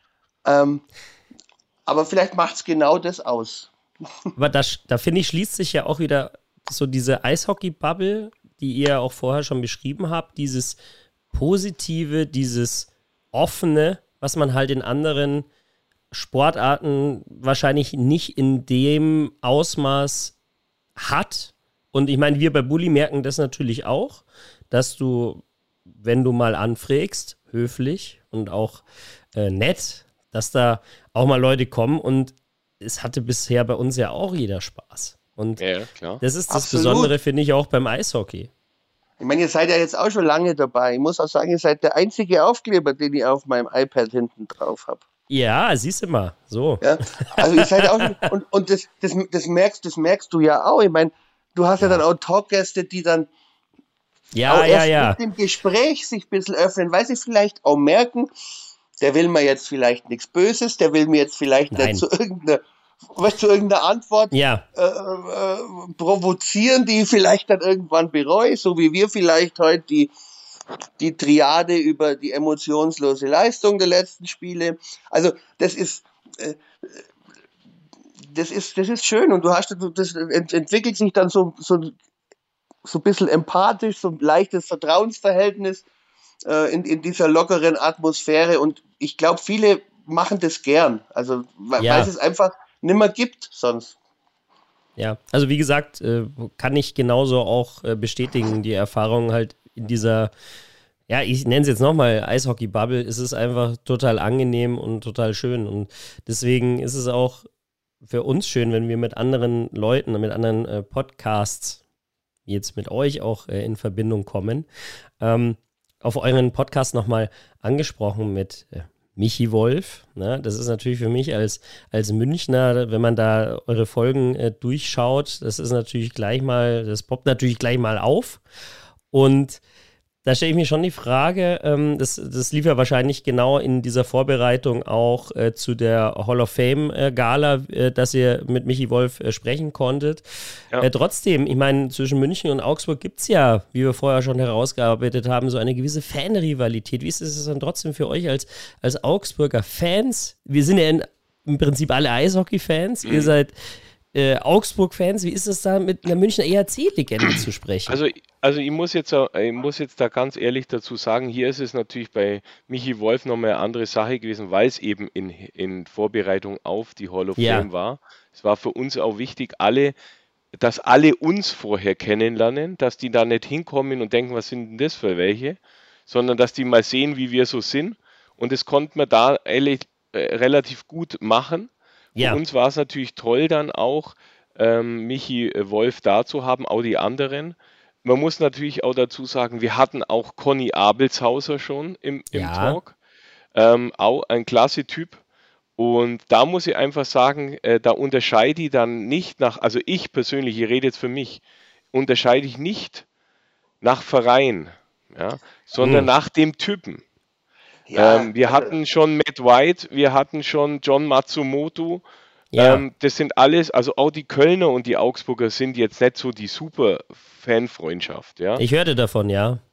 Aber vielleicht macht es genau das aus.
Aber da finde ich, schließt sich ja auch wieder so diese Eishockey-Bubble, die ihr auch vorher schon beschrieben habt, dieses Positive, dieses Offene, was man halt in anderen Sportarten wahrscheinlich nicht in dem Ausmaß hat. Und ich meine, wir bei Bully merken das natürlich auch, dass du, wenn du mal anfragst, höflich und auch nett, dass da auch mal Leute kommen und es hatte bisher bei uns ja auch jeder Spaß. Und
klar.
Das ist das Besondere, finde ich, auch beim Eishockey.
Ich meine, ihr seid ja jetzt auch schon lange dabei. Ich muss auch sagen, ihr seid der einzige Aufkleber, den ich auf meinem iPad hinten drauf habe.
Ja, siehst du mal, so.
Ja, also ihr seid auch und das merkst du ja auch. Ich meine, du hast ja dann auch Talkgäste, die dann mit dem Gespräch sich ein bisschen öffnen, weil sie vielleicht auch merken, der will mir jetzt vielleicht nichts Böses, der will mir jetzt vielleicht nicht zu irgendeiner Antwort provozieren, die ich vielleicht dann irgendwann bereue, so wie wir vielleicht heute die Triade über die emotionslose Leistung der letzten Spiele. Also das ist schön und das entwickelt sich dann so ein bisschen empathisch, so ein leichtes Vertrauensverhältnis in dieser lockeren Atmosphäre und ich glaube, viele machen das gern, also weil es einfach nimmer gibt sonst.
Ja, also wie gesagt, kann ich genauso auch bestätigen, die Erfahrung halt in dieser, ich nenne es jetzt nochmal Eishockey-Bubble, ist es einfach total angenehm und total schön und deswegen ist es auch für uns schön, wenn wir mit anderen Leuten, mit anderen Podcasts, jetzt mit euch auch in Verbindung kommen. Auf euren Podcast nochmal angesprochen mit Michi Wolf. Ne? Das ist natürlich für mich als Münchner, wenn man da eure Folgen durchschaut, das poppt natürlich gleich mal auf. Und Da stelle ich mir schon die Frage, das lief ja wahrscheinlich genau in dieser Vorbereitung auch zu der Hall of Fame Gala, dass ihr mit Michi Wolf sprechen konntet. Ja. Trotzdem, ich meine, zwischen München und Augsburg gibt es ja, wie wir vorher schon herausgearbeitet haben, so eine gewisse Fanrivalität. Wie ist es dann trotzdem für euch als Augsburger Fans? Wir sind ja im Prinzip alle Eishockey-Fans. Ihr seid Augsburg-Fans. Wie ist es da mit einer Münchner EHC-Legende zu sprechen?
Also ich muss jetzt da ganz ehrlich dazu sagen, hier ist es natürlich bei Michi Wolf nochmal eine andere Sache gewesen, weil es eben in Vorbereitung auf die Hall of Fame war. Es war für uns auch wichtig, dass alle uns vorher kennenlernen, dass die da nicht hinkommen und denken, was sind denn das für welche, sondern dass die mal sehen, wie wir so sind. Und das konnten wir da relativ gut machen. Für uns war es natürlich toll, dann auch Michi Wolf da zu haben, auch die anderen. Man muss natürlich auch dazu sagen, wir hatten auch Conny Abelshauser schon im Talk. Auch ein klasse Typ. Und da muss ich einfach sagen, da unterscheide ich dann nicht also ich persönlich, ich rede jetzt für mich, unterscheide ich nicht nach Verein, sondern nach dem Typen. Wir hatten schon Matt White, wir hatten schon John Matsumoto. Das sind alles, also auch die Kölner und die Augsburger sind jetzt nicht so die super Fanfreundschaft. Ja?
Ich hörte davon,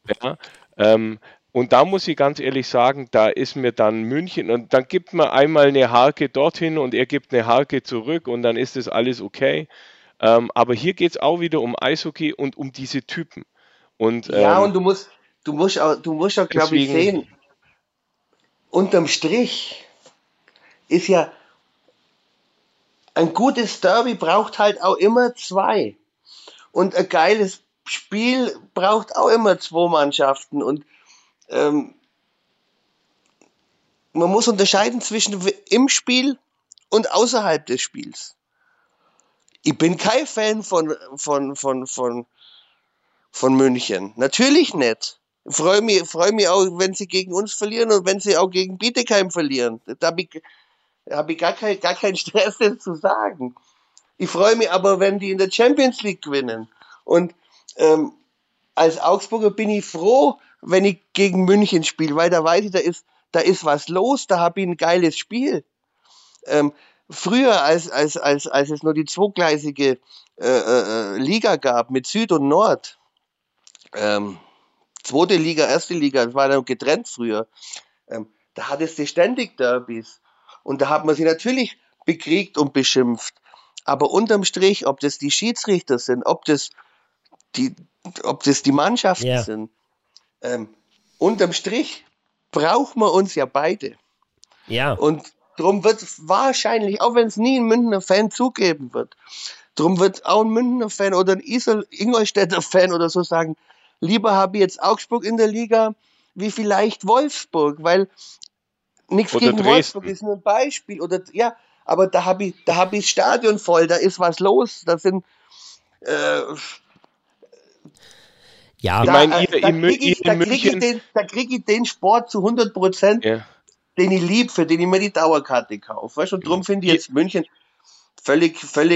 Und da muss ich ganz ehrlich sagen, da ist mir dann München und dann gibt man einmal eine Harke dorthin und er gibt eine Harke zurück und dann ist das alles okay. Aber hier geht es auch wieder um Eishockey und um diese Typen. Und,
und du musst auch, glaube ich, sehen, unterm Strich ist ja ein gutes Derby braucht halt auch immer zwei. Und ein geiles Spiel braucht auch immer zwei Mannschaften. Und man muss unterscheiden zwischen im Spiel und außerhalb des Spiels. Ich bin kein Fan von München. Natürlich nicht. Ich freue mich auch, wenn sie gegen uns verlieren und wenn sie auch gegen Bietigheim verlieren. Da habe ich gar keinen Stress, das zu sagen. Ich freue mich aber, wenn die in der Champions League gewinnen. Und als Augsburger bin ich froh, wenn ich gegen München spiele, weil da weiß ich, da ist was los, da habe ich ein geiles Spiel. Früher, als es nur die zweigleisige Liga gab mit Süd und Nord, zweite Liga, erste Liga, das war dann getrennt früher, da hattest du ständig Derbys. Und da hat man sie natürlich bekriegt und beschimpft. Aber unterm Strich, ob das die Schiedsrichter sind, ob das die Mannschaften sind, unterm Strich brauchen wir uns ja beide.
Ja.
Und darum wird wahrscheinlich, auch wenn es nie ein Münchner Fan zugeben wird, darum wird auch ein Münchner Fan oder ein Ingolstädter Fan oder so sagen, lieber habe ich jetzt Augsburg in der Liga wie vielleicht Wolfsburg, weil nichts gegen
Dresden.
Wolfsburg ist nur ein Beispiel. Aber da hab ich das Stadion voll, da ist was los. Da sind
ja,
da krieg ich den Sport zu 100%, den ich lieb, für den ich mir die Dauerkarte kaufe. Weißt? Und darum finde ich jetzt München völlig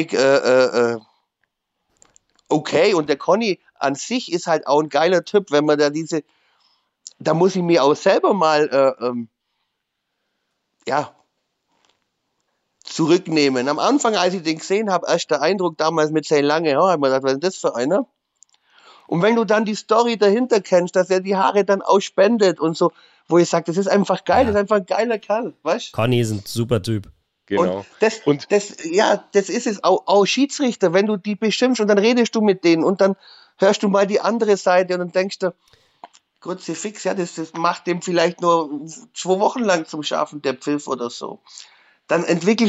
okay. Und der Conny an sich ist halt auch ein geiler Typ, wenn man da muss ich mir auch selber mal zurücknehmen. Am Anfang, als ich den gesehen habe, erster Eindruck damals mit seinen langen Haaren, habe ich mir gedacht, was ist das für einer? Und wenn du dann die Story dahinter kennst, dass er die Haare dann auch spendet und so, wo ich sage, das ist einfach geil, das ist einfach ein geiler Kerl, weißt du?
Conny ist ein super Typ.
Genau.
Und das ist es auch Schiedsrichter, wenn du die beschimpfst und dann redest du mit denen und dann hörst du mal die andere Seite und dann denkst du, Kruzifix, das macht dem vielleicht nur 2 Wochen lang zum Schaffen, der Pfiff oder so. Dann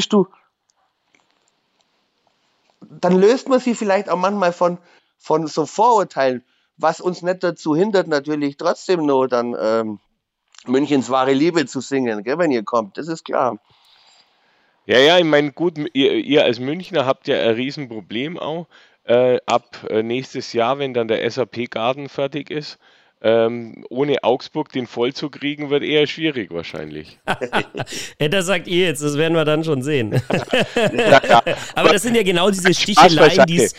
löst man sie vielleicht auch manchmal von so Vorurteilen, was uns nicht dazu hindert, natürlich trotzdem nur dann Münchens wahre Liebe zu singen, gell, wenn ihr kommt, das ist klar.
Ja, ich meine, gut, ihr als Münchner habt ja ein Riesenproblem auch, ab nächstes Jahr, wenn dann der SAP Garden fertig ist. ohne Augsburg den voll zu kriegen, wird eher schwierig wahrscheinlich.
Das sagt ihr jetzt, das werden wir dann schon sehen. Aber das sind ja genau diese Sticheleien, die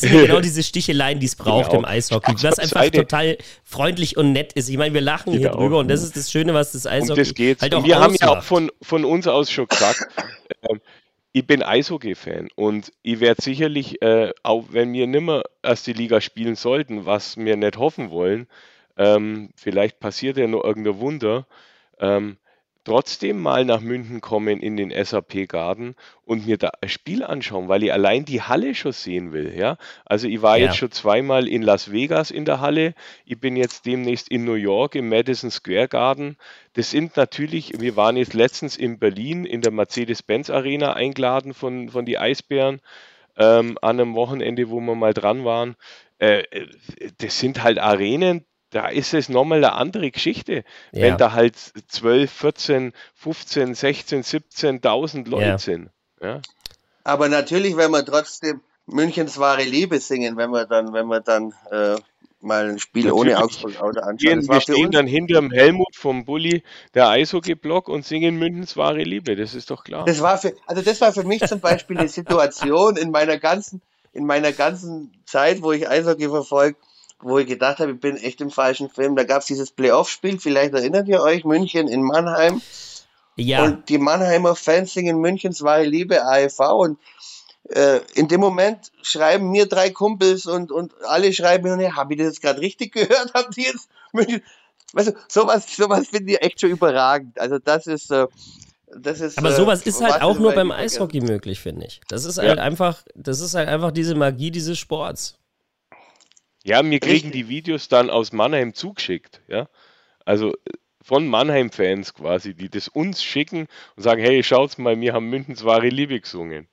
es braucht im Eishockey, was einfach total freundlich und nett ist. Ich meine, wir lachen hier drüber und das ist das Schöne, was das Eishockey halt auch
wir haben ja auch
ausmacht.
von uns aus schon gesagt, ich bin Eishockey-Fan und ich werde sicherlich, auch wenn wir nimmer erste Liga spielen sollten, was wir nicht hoffen wollen, vielleicht passiert ja noch irgendein Wunder, trotzdem mal nach München kommen in den SAP-Garten und mir da ein Spiel anschauen, weil ich allein die Halle schon sehen will. Ja? Also ich war jetzt schon zweimal in Las Vegas in der Halle, ich bin jetzt demnächst in New York im Madison Square Garden. Das sind natürlich, wir waren jetzt letztens in Berlin in der Mercedes-Benz Arena eingeladen von die Eisbären an einem Wochenende, wo wir mal dran waren. Das sind halt Arenen, da ist es nochmal eine andere Geschichte, wenn da halt 12, 14, 15, 16, 17.000 Leute sind. Ja?
Aber natürlich, wenn wir trotzdem Münchens wahre Liebe singen, wenn wir dann mal ein Spiel natürlich ohne Augsburg anschauen.
Wir stehen dann hinterm Helmut vom Bulli, der Eishockey-Block, und singen Münchens wahre Liebe, das ist doch klar.
Das war für mich zum Beispiel eine Situation in meiner ganzen Zeit, wo ich Eishockey verfolge, wo ich gedacht habe, ich bin echt im falschen Film. Da gab es dieses Playoff-Spiel, vielleicht erinnert ihr euch, München in Mannheim. Ja. Und die Mannheimer Fans singen Münchens wahre Liebe, AEV. Und in dem Moment schreiben mir 3 Kumpels und alle schreiben mir, habe ich das jetzt gerade richtig gehört? Haben die jetzt München? Weißt du, sowas finde ich echt schon überragend. Also das ist...
Aber sowas ist halt auch nur beim Eishockey möglich, finde ich. Das ist halt einfach diese Magie dieses Sports.
Ja, wir kriegen die Videos dann aus Mannheim zugeschickt, ja. Also von Mannheim-Fans quasi, die das uns schicken und sagen, hey, schaut's mal, wir haben Münchens wahre Liebe gesungen.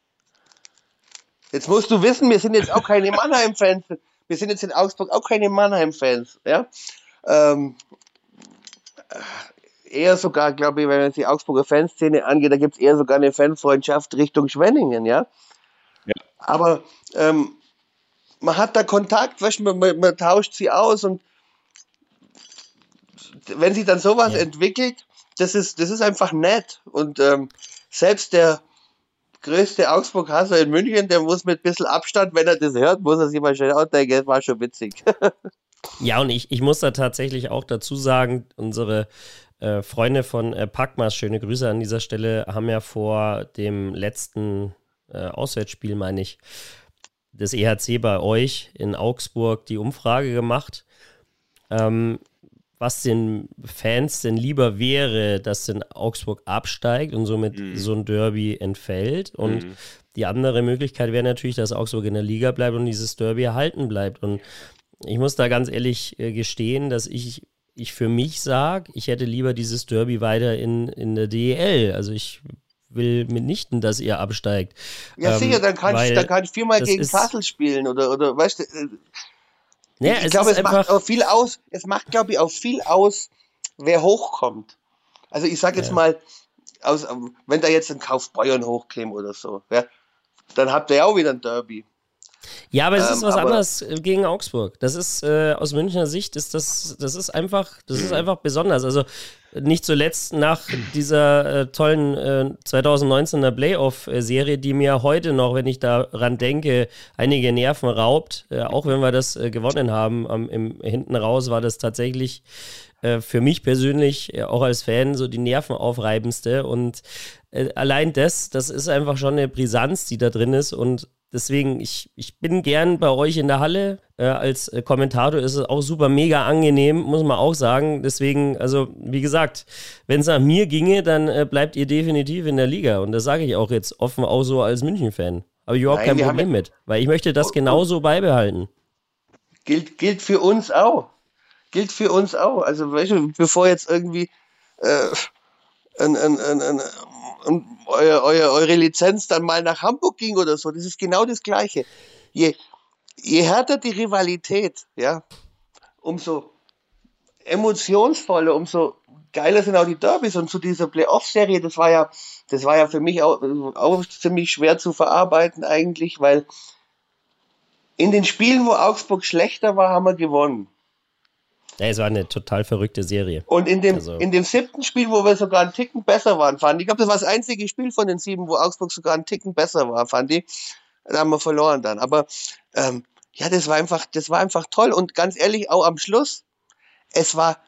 Jetzt musst du wissen, wir sind jetzt auch keine Mannheim-Fans. Wir sind jetzt in Augsburg auch keine Mannheim-Fans, ja. Eher sogar, glaube ich, wenn man die Augsburger Fanszene angeht, da gibt es eher sogar eine Fanfreundschaft Richtung Schwenningen, ja. Aber man hat da Kontakt, weißt du, man tauscht sie aus und wenn sich dann sowas entwickelt, das ist einfach nett. Und selbst der größte Augsburg-Hasser in München, der muss mit ein bisschen Abstand, wenn er das hört, muss er sich mal schnell ausdenken, das war schon witzig.
Ja, und ich muss da tatsächlich auch dazu sagen, unsere Freunde von Packmas, schöne Grüße an dieser Stelle, haben ja vor dem letzten Auswärtsspiel, meine ich, des EHC bei euch in Augsburg die Umfrage gemacht, was den Fans denn lieber wäre, dass in Augsburg absteigt und somit so ein Derby entfällt. Und die andere Möglichkeit wäre natürlich, dass Augsburg in der Liga bleibt und dieses Derby erhalten bleibt. Und ich muss da ganz ehrlich gestehen, dass ich für mich sage, ich hätte lieber dieses Derby weiter in der DEL. Also ich will mitnichten, dass ihr absteigt.
Ja, sicher, dann kann ich 4-mal gegen Kassel spielen oder weißt du. Ich glaube, es macht auch viel aus. Es macht, glaube ich, auch viel aus, wer hochkommt. Also ich sage jetzt mal, wenn da jetzt ein Kaufbeuern hochkäme oder so, ja, dann habt ihr ja auch wieder ein Derby.
Ja, aber es ist was anderes gegen Augsburg. Das ist aus Münchner Sicht das ist einfach besonders. Also nicht zuletzt nach dieser tollen 2019er Playoff-Serie, die mir heute noch, wenn ich daran denke, einige Nerven raubt. Auch wenn wir das gewonnen haben, hinten raus war das tatsächlich für mich persönlich, auch als Fan, so die nervenaufreibendste. Und allein das ist einfach schon eine Brisanz, die da drin ist. Und deswegen, ich bin gern bei euch in der Halle. Als Kommentator ist es auch super mega angenehm, muss man auch sagen. Deswegen, also wie gesagt, wenn es nach mir ginge, dann bleibt ihr definitiv in der Liga. Und das sage ich auch jetzt offen auch so als München-Fan. Habe ich überhaupt kein Problem mit, weil ich möchte das genauso beibehalten.
Gilt für uns auch. Gilt für uns auch. Also weißt du, bevor jetzt irgendwie eure Lizenz dann mal nach Hamburg ging oder so, das ist genau das Gleiche. Je härter die Rivalität, ja, umso emotionsvoller, umso geiler sind auch die Derbys. Und zu dieser Playoff-Serie, das war ja für mich auch ziemlich schwer zu verarbeiten eigentlich, weil in den Spielen, wo Augsburg schlechter war, haben wir gewonnen.
Ja, es war eine total verrückte Serie.
Und in dem 7. Spiel, wo wir sogar einen Ticken besser waren, fand ich. Ich glaube, das war das einzige Spiel von den 7, wo Augsburg sogar einen Ticken besser war, fand ich. Da haben wir verloren dann. Aber ja, das war einfach toll. Und ganz ehrlich, auch am Schluss, es war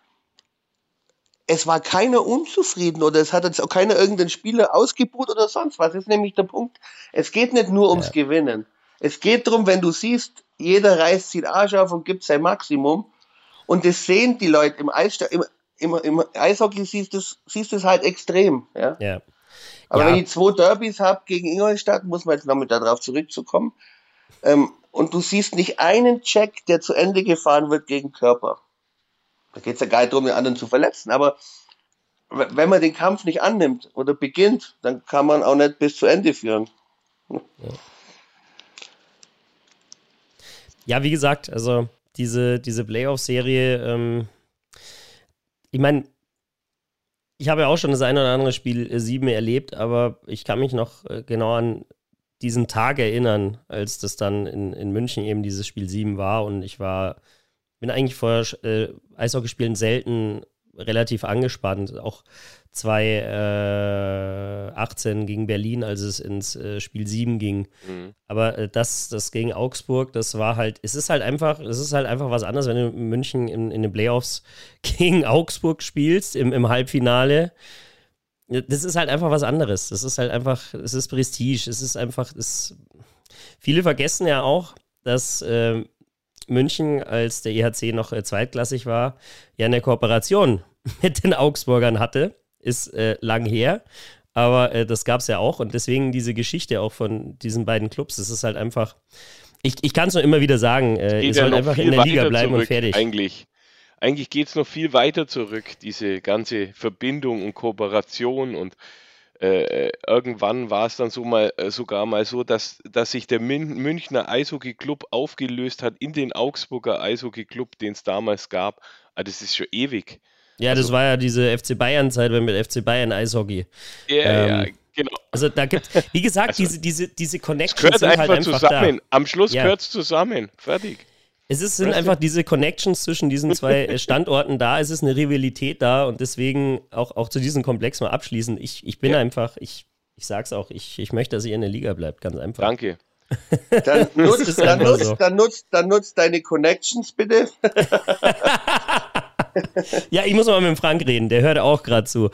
keiner unzufrieden oder es hat jetzt auch keiner irgendeinen Spieler ausgebuht oder sonst was. Das ist nämlich der Punkt. Es geht nicht nur ums Gewinnen. Es geht darum, wenn du siehst, jeder reißt sich den Arsch auf und gibt sein Maximum. Und das sehen die Leute im Eishockey siehst du es halt extrem. Ja?
Ja.
Aber wenn ich 2 Derbys habe gegen Ingolstadt, muss man jetzt noch mit darauf zurückzukommen, und du siehst nicht einen Check, der zu Ende gefahren wird gegen Körper. Da geht es ja gar nicht darum, den anderen zu verletzen. Aber wenn man den Kampf nicht annimmt oder beginnt, dann kann man auch nicht bis zu Ende führen.
Ja, wie gesagt, also diese Playoff-Serie, ich meine, ich habe ja auch schon das eine oder andere Spiel 7 erlebt, aber ich kann mich noch genau an diesen Tag erinnern, als das dann in München eben dieses Spiel 7 war und bin eigentlich vor Eishockeyspielen selten relativ angespannt, auch 2018 gegen Berlin, als es ins Spiel 7 ging. Mhm. Aber das gegen Augsburg, das war halt, es ist halt einfach was anderes, wenn du in München in den Playoffs gegen Augsburg spielst, im Halbfinale. Das ist halt einfach was anderes. Das ist halt einfach, es ist Prestige, es ist einfach, viele vergessen ja auch, dass München, als der EHC noch zweitklassig war, ja eine Kooperation mit den Augsburgern hatte. Ist lang her, aber das gab es ja auch und deswegen diese Geschichte auch von diesen beiden Clubs, das ist halt einfach, ich kann es nur immer wieder sagen, ihr sollt einfach in der Liga bleiben und fertig.
Eigentlich geht es noch viel weiter zurück, diese ganze Verbindung und Kooperation und irgendwann war es dann sogar mal so, dass sich der Münchner Eishockey-Club aufgelöst hat in den Augsburger Eishockey-Club, den es damals gab. Das ist schon ewig.
Ja, das war ja diese FC Bayern-Zeit mit FC Bayern Eishockey.
Ja, genau.
Also da gibt wie gesagt, also, diese Connections
gehört
sind halt einfach
zusammen.
Da.
Am Schluss gehört es zusammen. Fertig.
Sind einfach diese Connections zwischen diesen zwei Standorten da. Es ist eine Rivalität da und deswegen auch zu diesem Komplex mal abschließen. Ich bin einfach, ich sag's auch, ich möchte, dass ihr in der Liga bleibt, ganz einfach.
Danke.
Dann nutzt deine Connections bitte.
Ja, ich muss mal mit dem Frank reden, der hört auch gerade zu.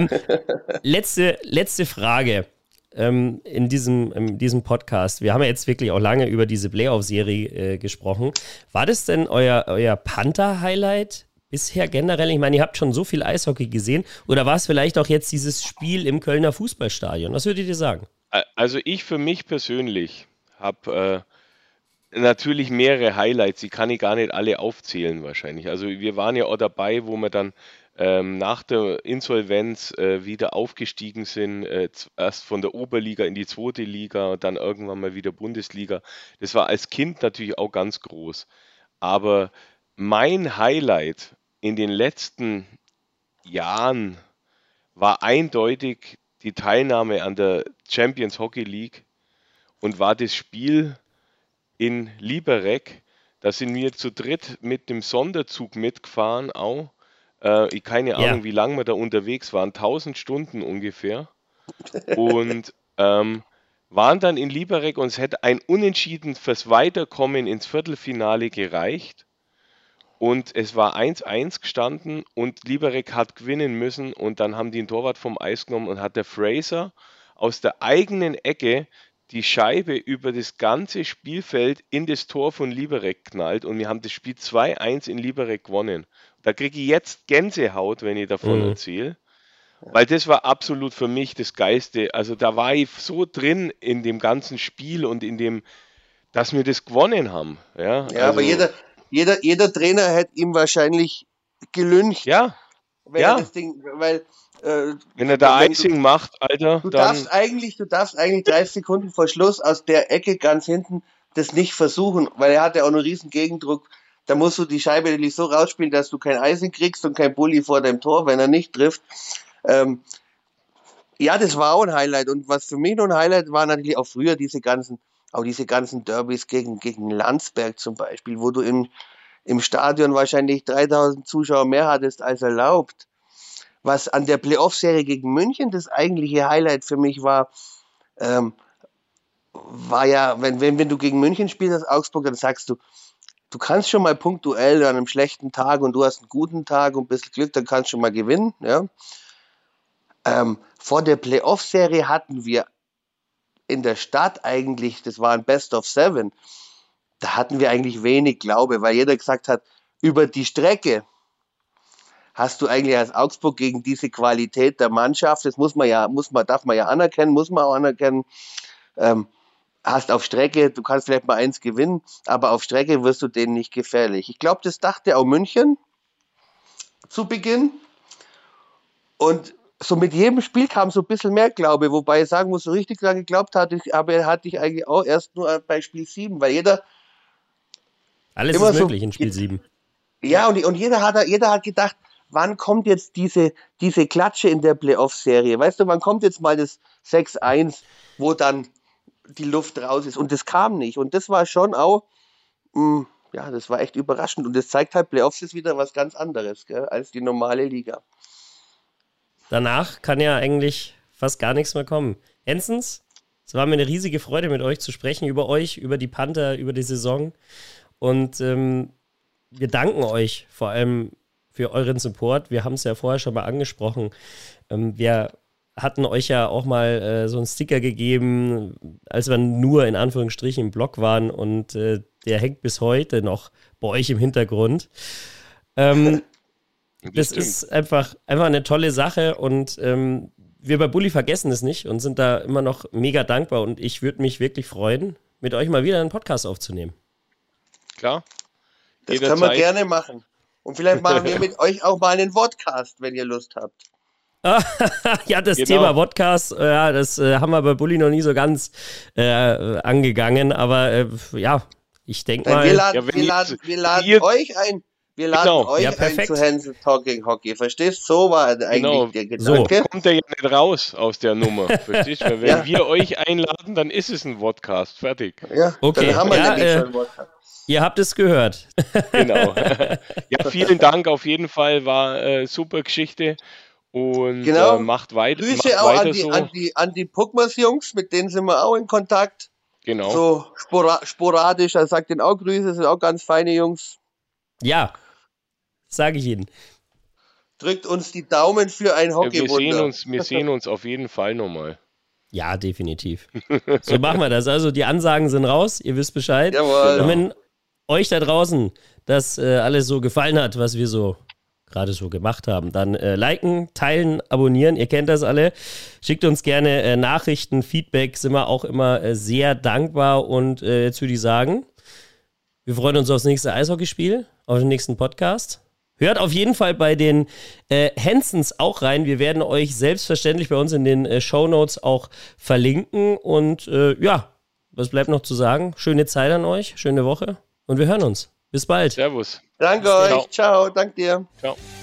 Letzte Frage in diesem Podcast. Wir haben ja jetzt wirklich auch lange über diese Playoff-Serie gesprochen. War das denn euer Panther-Highlight bisher generell? Ich meine, ihr habt schon so viel Eishockey gesehen. Oder war es vielleicht auch jetzt dieses Spiel im Kölner Fußballstadion? Was würdet ihr sagen?
Also ich für mich persönlich habe natürlich mehrere Highlights, die kann ich gar nicht alle aufzählen wahrscheinlich. Also wir waren ja auch dabei, wo wir dann nach der Insolvenz wieder aufgestiegen sind, erst von der Oberliga in die zweite Liga, dann irgendwann mal wieder Bundesliga. Das war als Kind natürlich auch ganz groß. Aber mein Highlight in den letzten Jahren war eindeutig die Teilnahme an der Champions Hockey League und war das Spiel in Liberec. Da sind wir zu dritt mit dem Sonderzug mitgefahren auch. Keine Ahnung, wie lange wir da unterwegs waren, 1000 Stunden ungefähr. Und waren dann in Liberec und es hätte ein Unentschieden fürs Weiterkommen ins Viertelfinale gereicht. Und es war 1-1 gestanden und Liberec hat gewinnen müssen und dann haben die einen Torwart vom Eis genommen und hat der Fraser aus der eigenen Ecke die Scheibe über das ganze Spielfeld in das Tor von Liberec knallt und wir haben das Spiel 2-1 in Liberec gewonnen. Da kriege ich jetzt Gänsehaut, wenn ich davon erzähle, weil das war absolut für mich das Geilste. Also da war ich so drin in dem ganzen Spiel und in dem, dass wir das gewonnen haben. Ja,
also, aber jeder Trainer hätte ihm wahrscheinlich gelüncht.
Ja,
wenn er das Ding, weil
wenn er da Icing macht, Alter,
du darfst eigentlich 30 Sekunden vor Schluss aus der Ecke ganz hinten das nicht versuchen, weil er hat ja auch einen riesen Gegendruck. Da musst du die Scheibe nämlich so rausspielen, dass du kein Icing kriegst und kein Bulli vor deinem Tor, wenn er nicht trifft. Ja, das war auch ein Highlight. Und was für mich noch ein Highlight war, natürlich auch früher diese ganzen Derbys gegen Landsberg zum Beispiel, wo du im im Stadion wahrscheinlich 3000 Zuschauer mehr hattest als erlaubt. Was an der Playoff-Serie gegen München das eigentliche Highlight für mich war, war ja, wenn du gegen München spielst als Augsburg, dann sagst du, du kannst schon mal punktuell an einem schlechten Tag und du hast einen guten Tag und ein bisschen Glück, dann kannst du schon mal gewinnen. Ja? Vor der Playoff-Serie hatten wir in der Stadt eigentlich, das war ein Best of 7, da hatten wir eigentlich wenig Glaube, weil jeder gesagt hat, über die Strecke hast du eigentlich als Augsburg gegen diese Qualität der Mannschaft, das darf man ja anerkennen, hast auf Strecke, du kannst vielleicht mal 1 gewinnen, aber auf Strecke wirst du denen nicht gefährlich. Ich glaube, das dachte auch München zu Beginn und so mit jedem Spiel kam so ein bisschen mehr Glaube, wobei ich sagen muss, so richtig daran geglaubt hatte ich eigentlich auch erst nur bei Spiel 7, weil jeder
alles ist möglich in Spiel 7.
Ja, und jeder hat gedacht, wann kommt jetzt diese Klatsche in der Playoff-Serie? Weißt du, wann kommt jetzt mal das 6-1, wo dann die Luft raus ist? Und das kam nicht. Und das war schon auch, das war echt überraschend. Und das zeigt halt, Playoffs ist wieder was ganz anderes, gell, als die normale Liga.
Danach kann ja eigentlich fast gar nichts mehr kommen. Hensens, es war mir eine riesige Freude, mit euch zu sprechen, über euch, über die Panther, über die Saison. Und wir danken euch vor allem für euren Support. Wir haben es ja vorher schon mal angesprochen. Wir hatten euch ja auch mal so einen Sticker gegeben, als wir nur in Anführungsstrichen im Blog waren und der hängt bis heute noch bei euch im Hintergrund. Das ist einfach eine tolle Sache und wir bei Bully vergessen es nicht und sind da immer noch mega dankbar und ich würde mich wirklich freuen, mit euch mal wieder einen Podcast aufzunehmen.
Klar.
Das können wir gerne machen. Und vielleicht machen wir mit euch auch mal einen Podcast, wenn ihr Lust habt.
Ja, das Thema Podcast, das haben wir bei Bully noch nie so ganz angegangen, aber ich denke mal...
Wir laden euch ein. Wir laden euch ein zu Hansel Talking Hockey. Verstehst du? So war eigentlich der Gedanke.
So kommt er ja nicht raus aus der Nummer. Verstehst du? Wenn wir euch einladen, dann ist es ein Podcast. Fertig.
Ja, okay. Dann haben wir nämlich schon einen Podcast.
Ihr habt es gehört.
Genau. Ja, vielen Dank auf jeden Fall. War super Geschichte. Und macht weiter.
Grüße auch an die Puckmas-Jungs, mit denen sind wir auch in Kontakt.
Genau.
So sporadisch. Er sagt denen auch Grüße, sind auch ganz feine Jungs.
Ja. Sage ich Ihnen.
Drückt uns die Daumen für ein Hockeywunder.
Wir sehen uns auf jeden Fall nochmal.
Ja, definitiv. So machen wir das. Also die Ansagen sind raus, ihr wisst Bescheid.
Jawohl.
Und wenn euch da draußen das alles so gefallen hat, was wir so gerade so gemacht haben, dann liken, teilen, abonnieren, ihr kennt das alle. Schickt uns gerne Nachrichten, Feedback, sind wir auch immer sehr dankbar. Und jetzt würde ich sagen, wir freuen uns aufs nächste Eishockeyspiel, auf den nächsten Podcast. Hört auf jeden Fall bei den Hensens auch rein. Wir werden euch selbstverständlich bei uns in den Shownotes auch verlinken. Und was bleibt noch zu sagen? Schöne Zeit an euch, schöne Woche und wir hören uns. Bis bald.
Servus.
Danke euch. Ciao. Dank dir.
Ciao.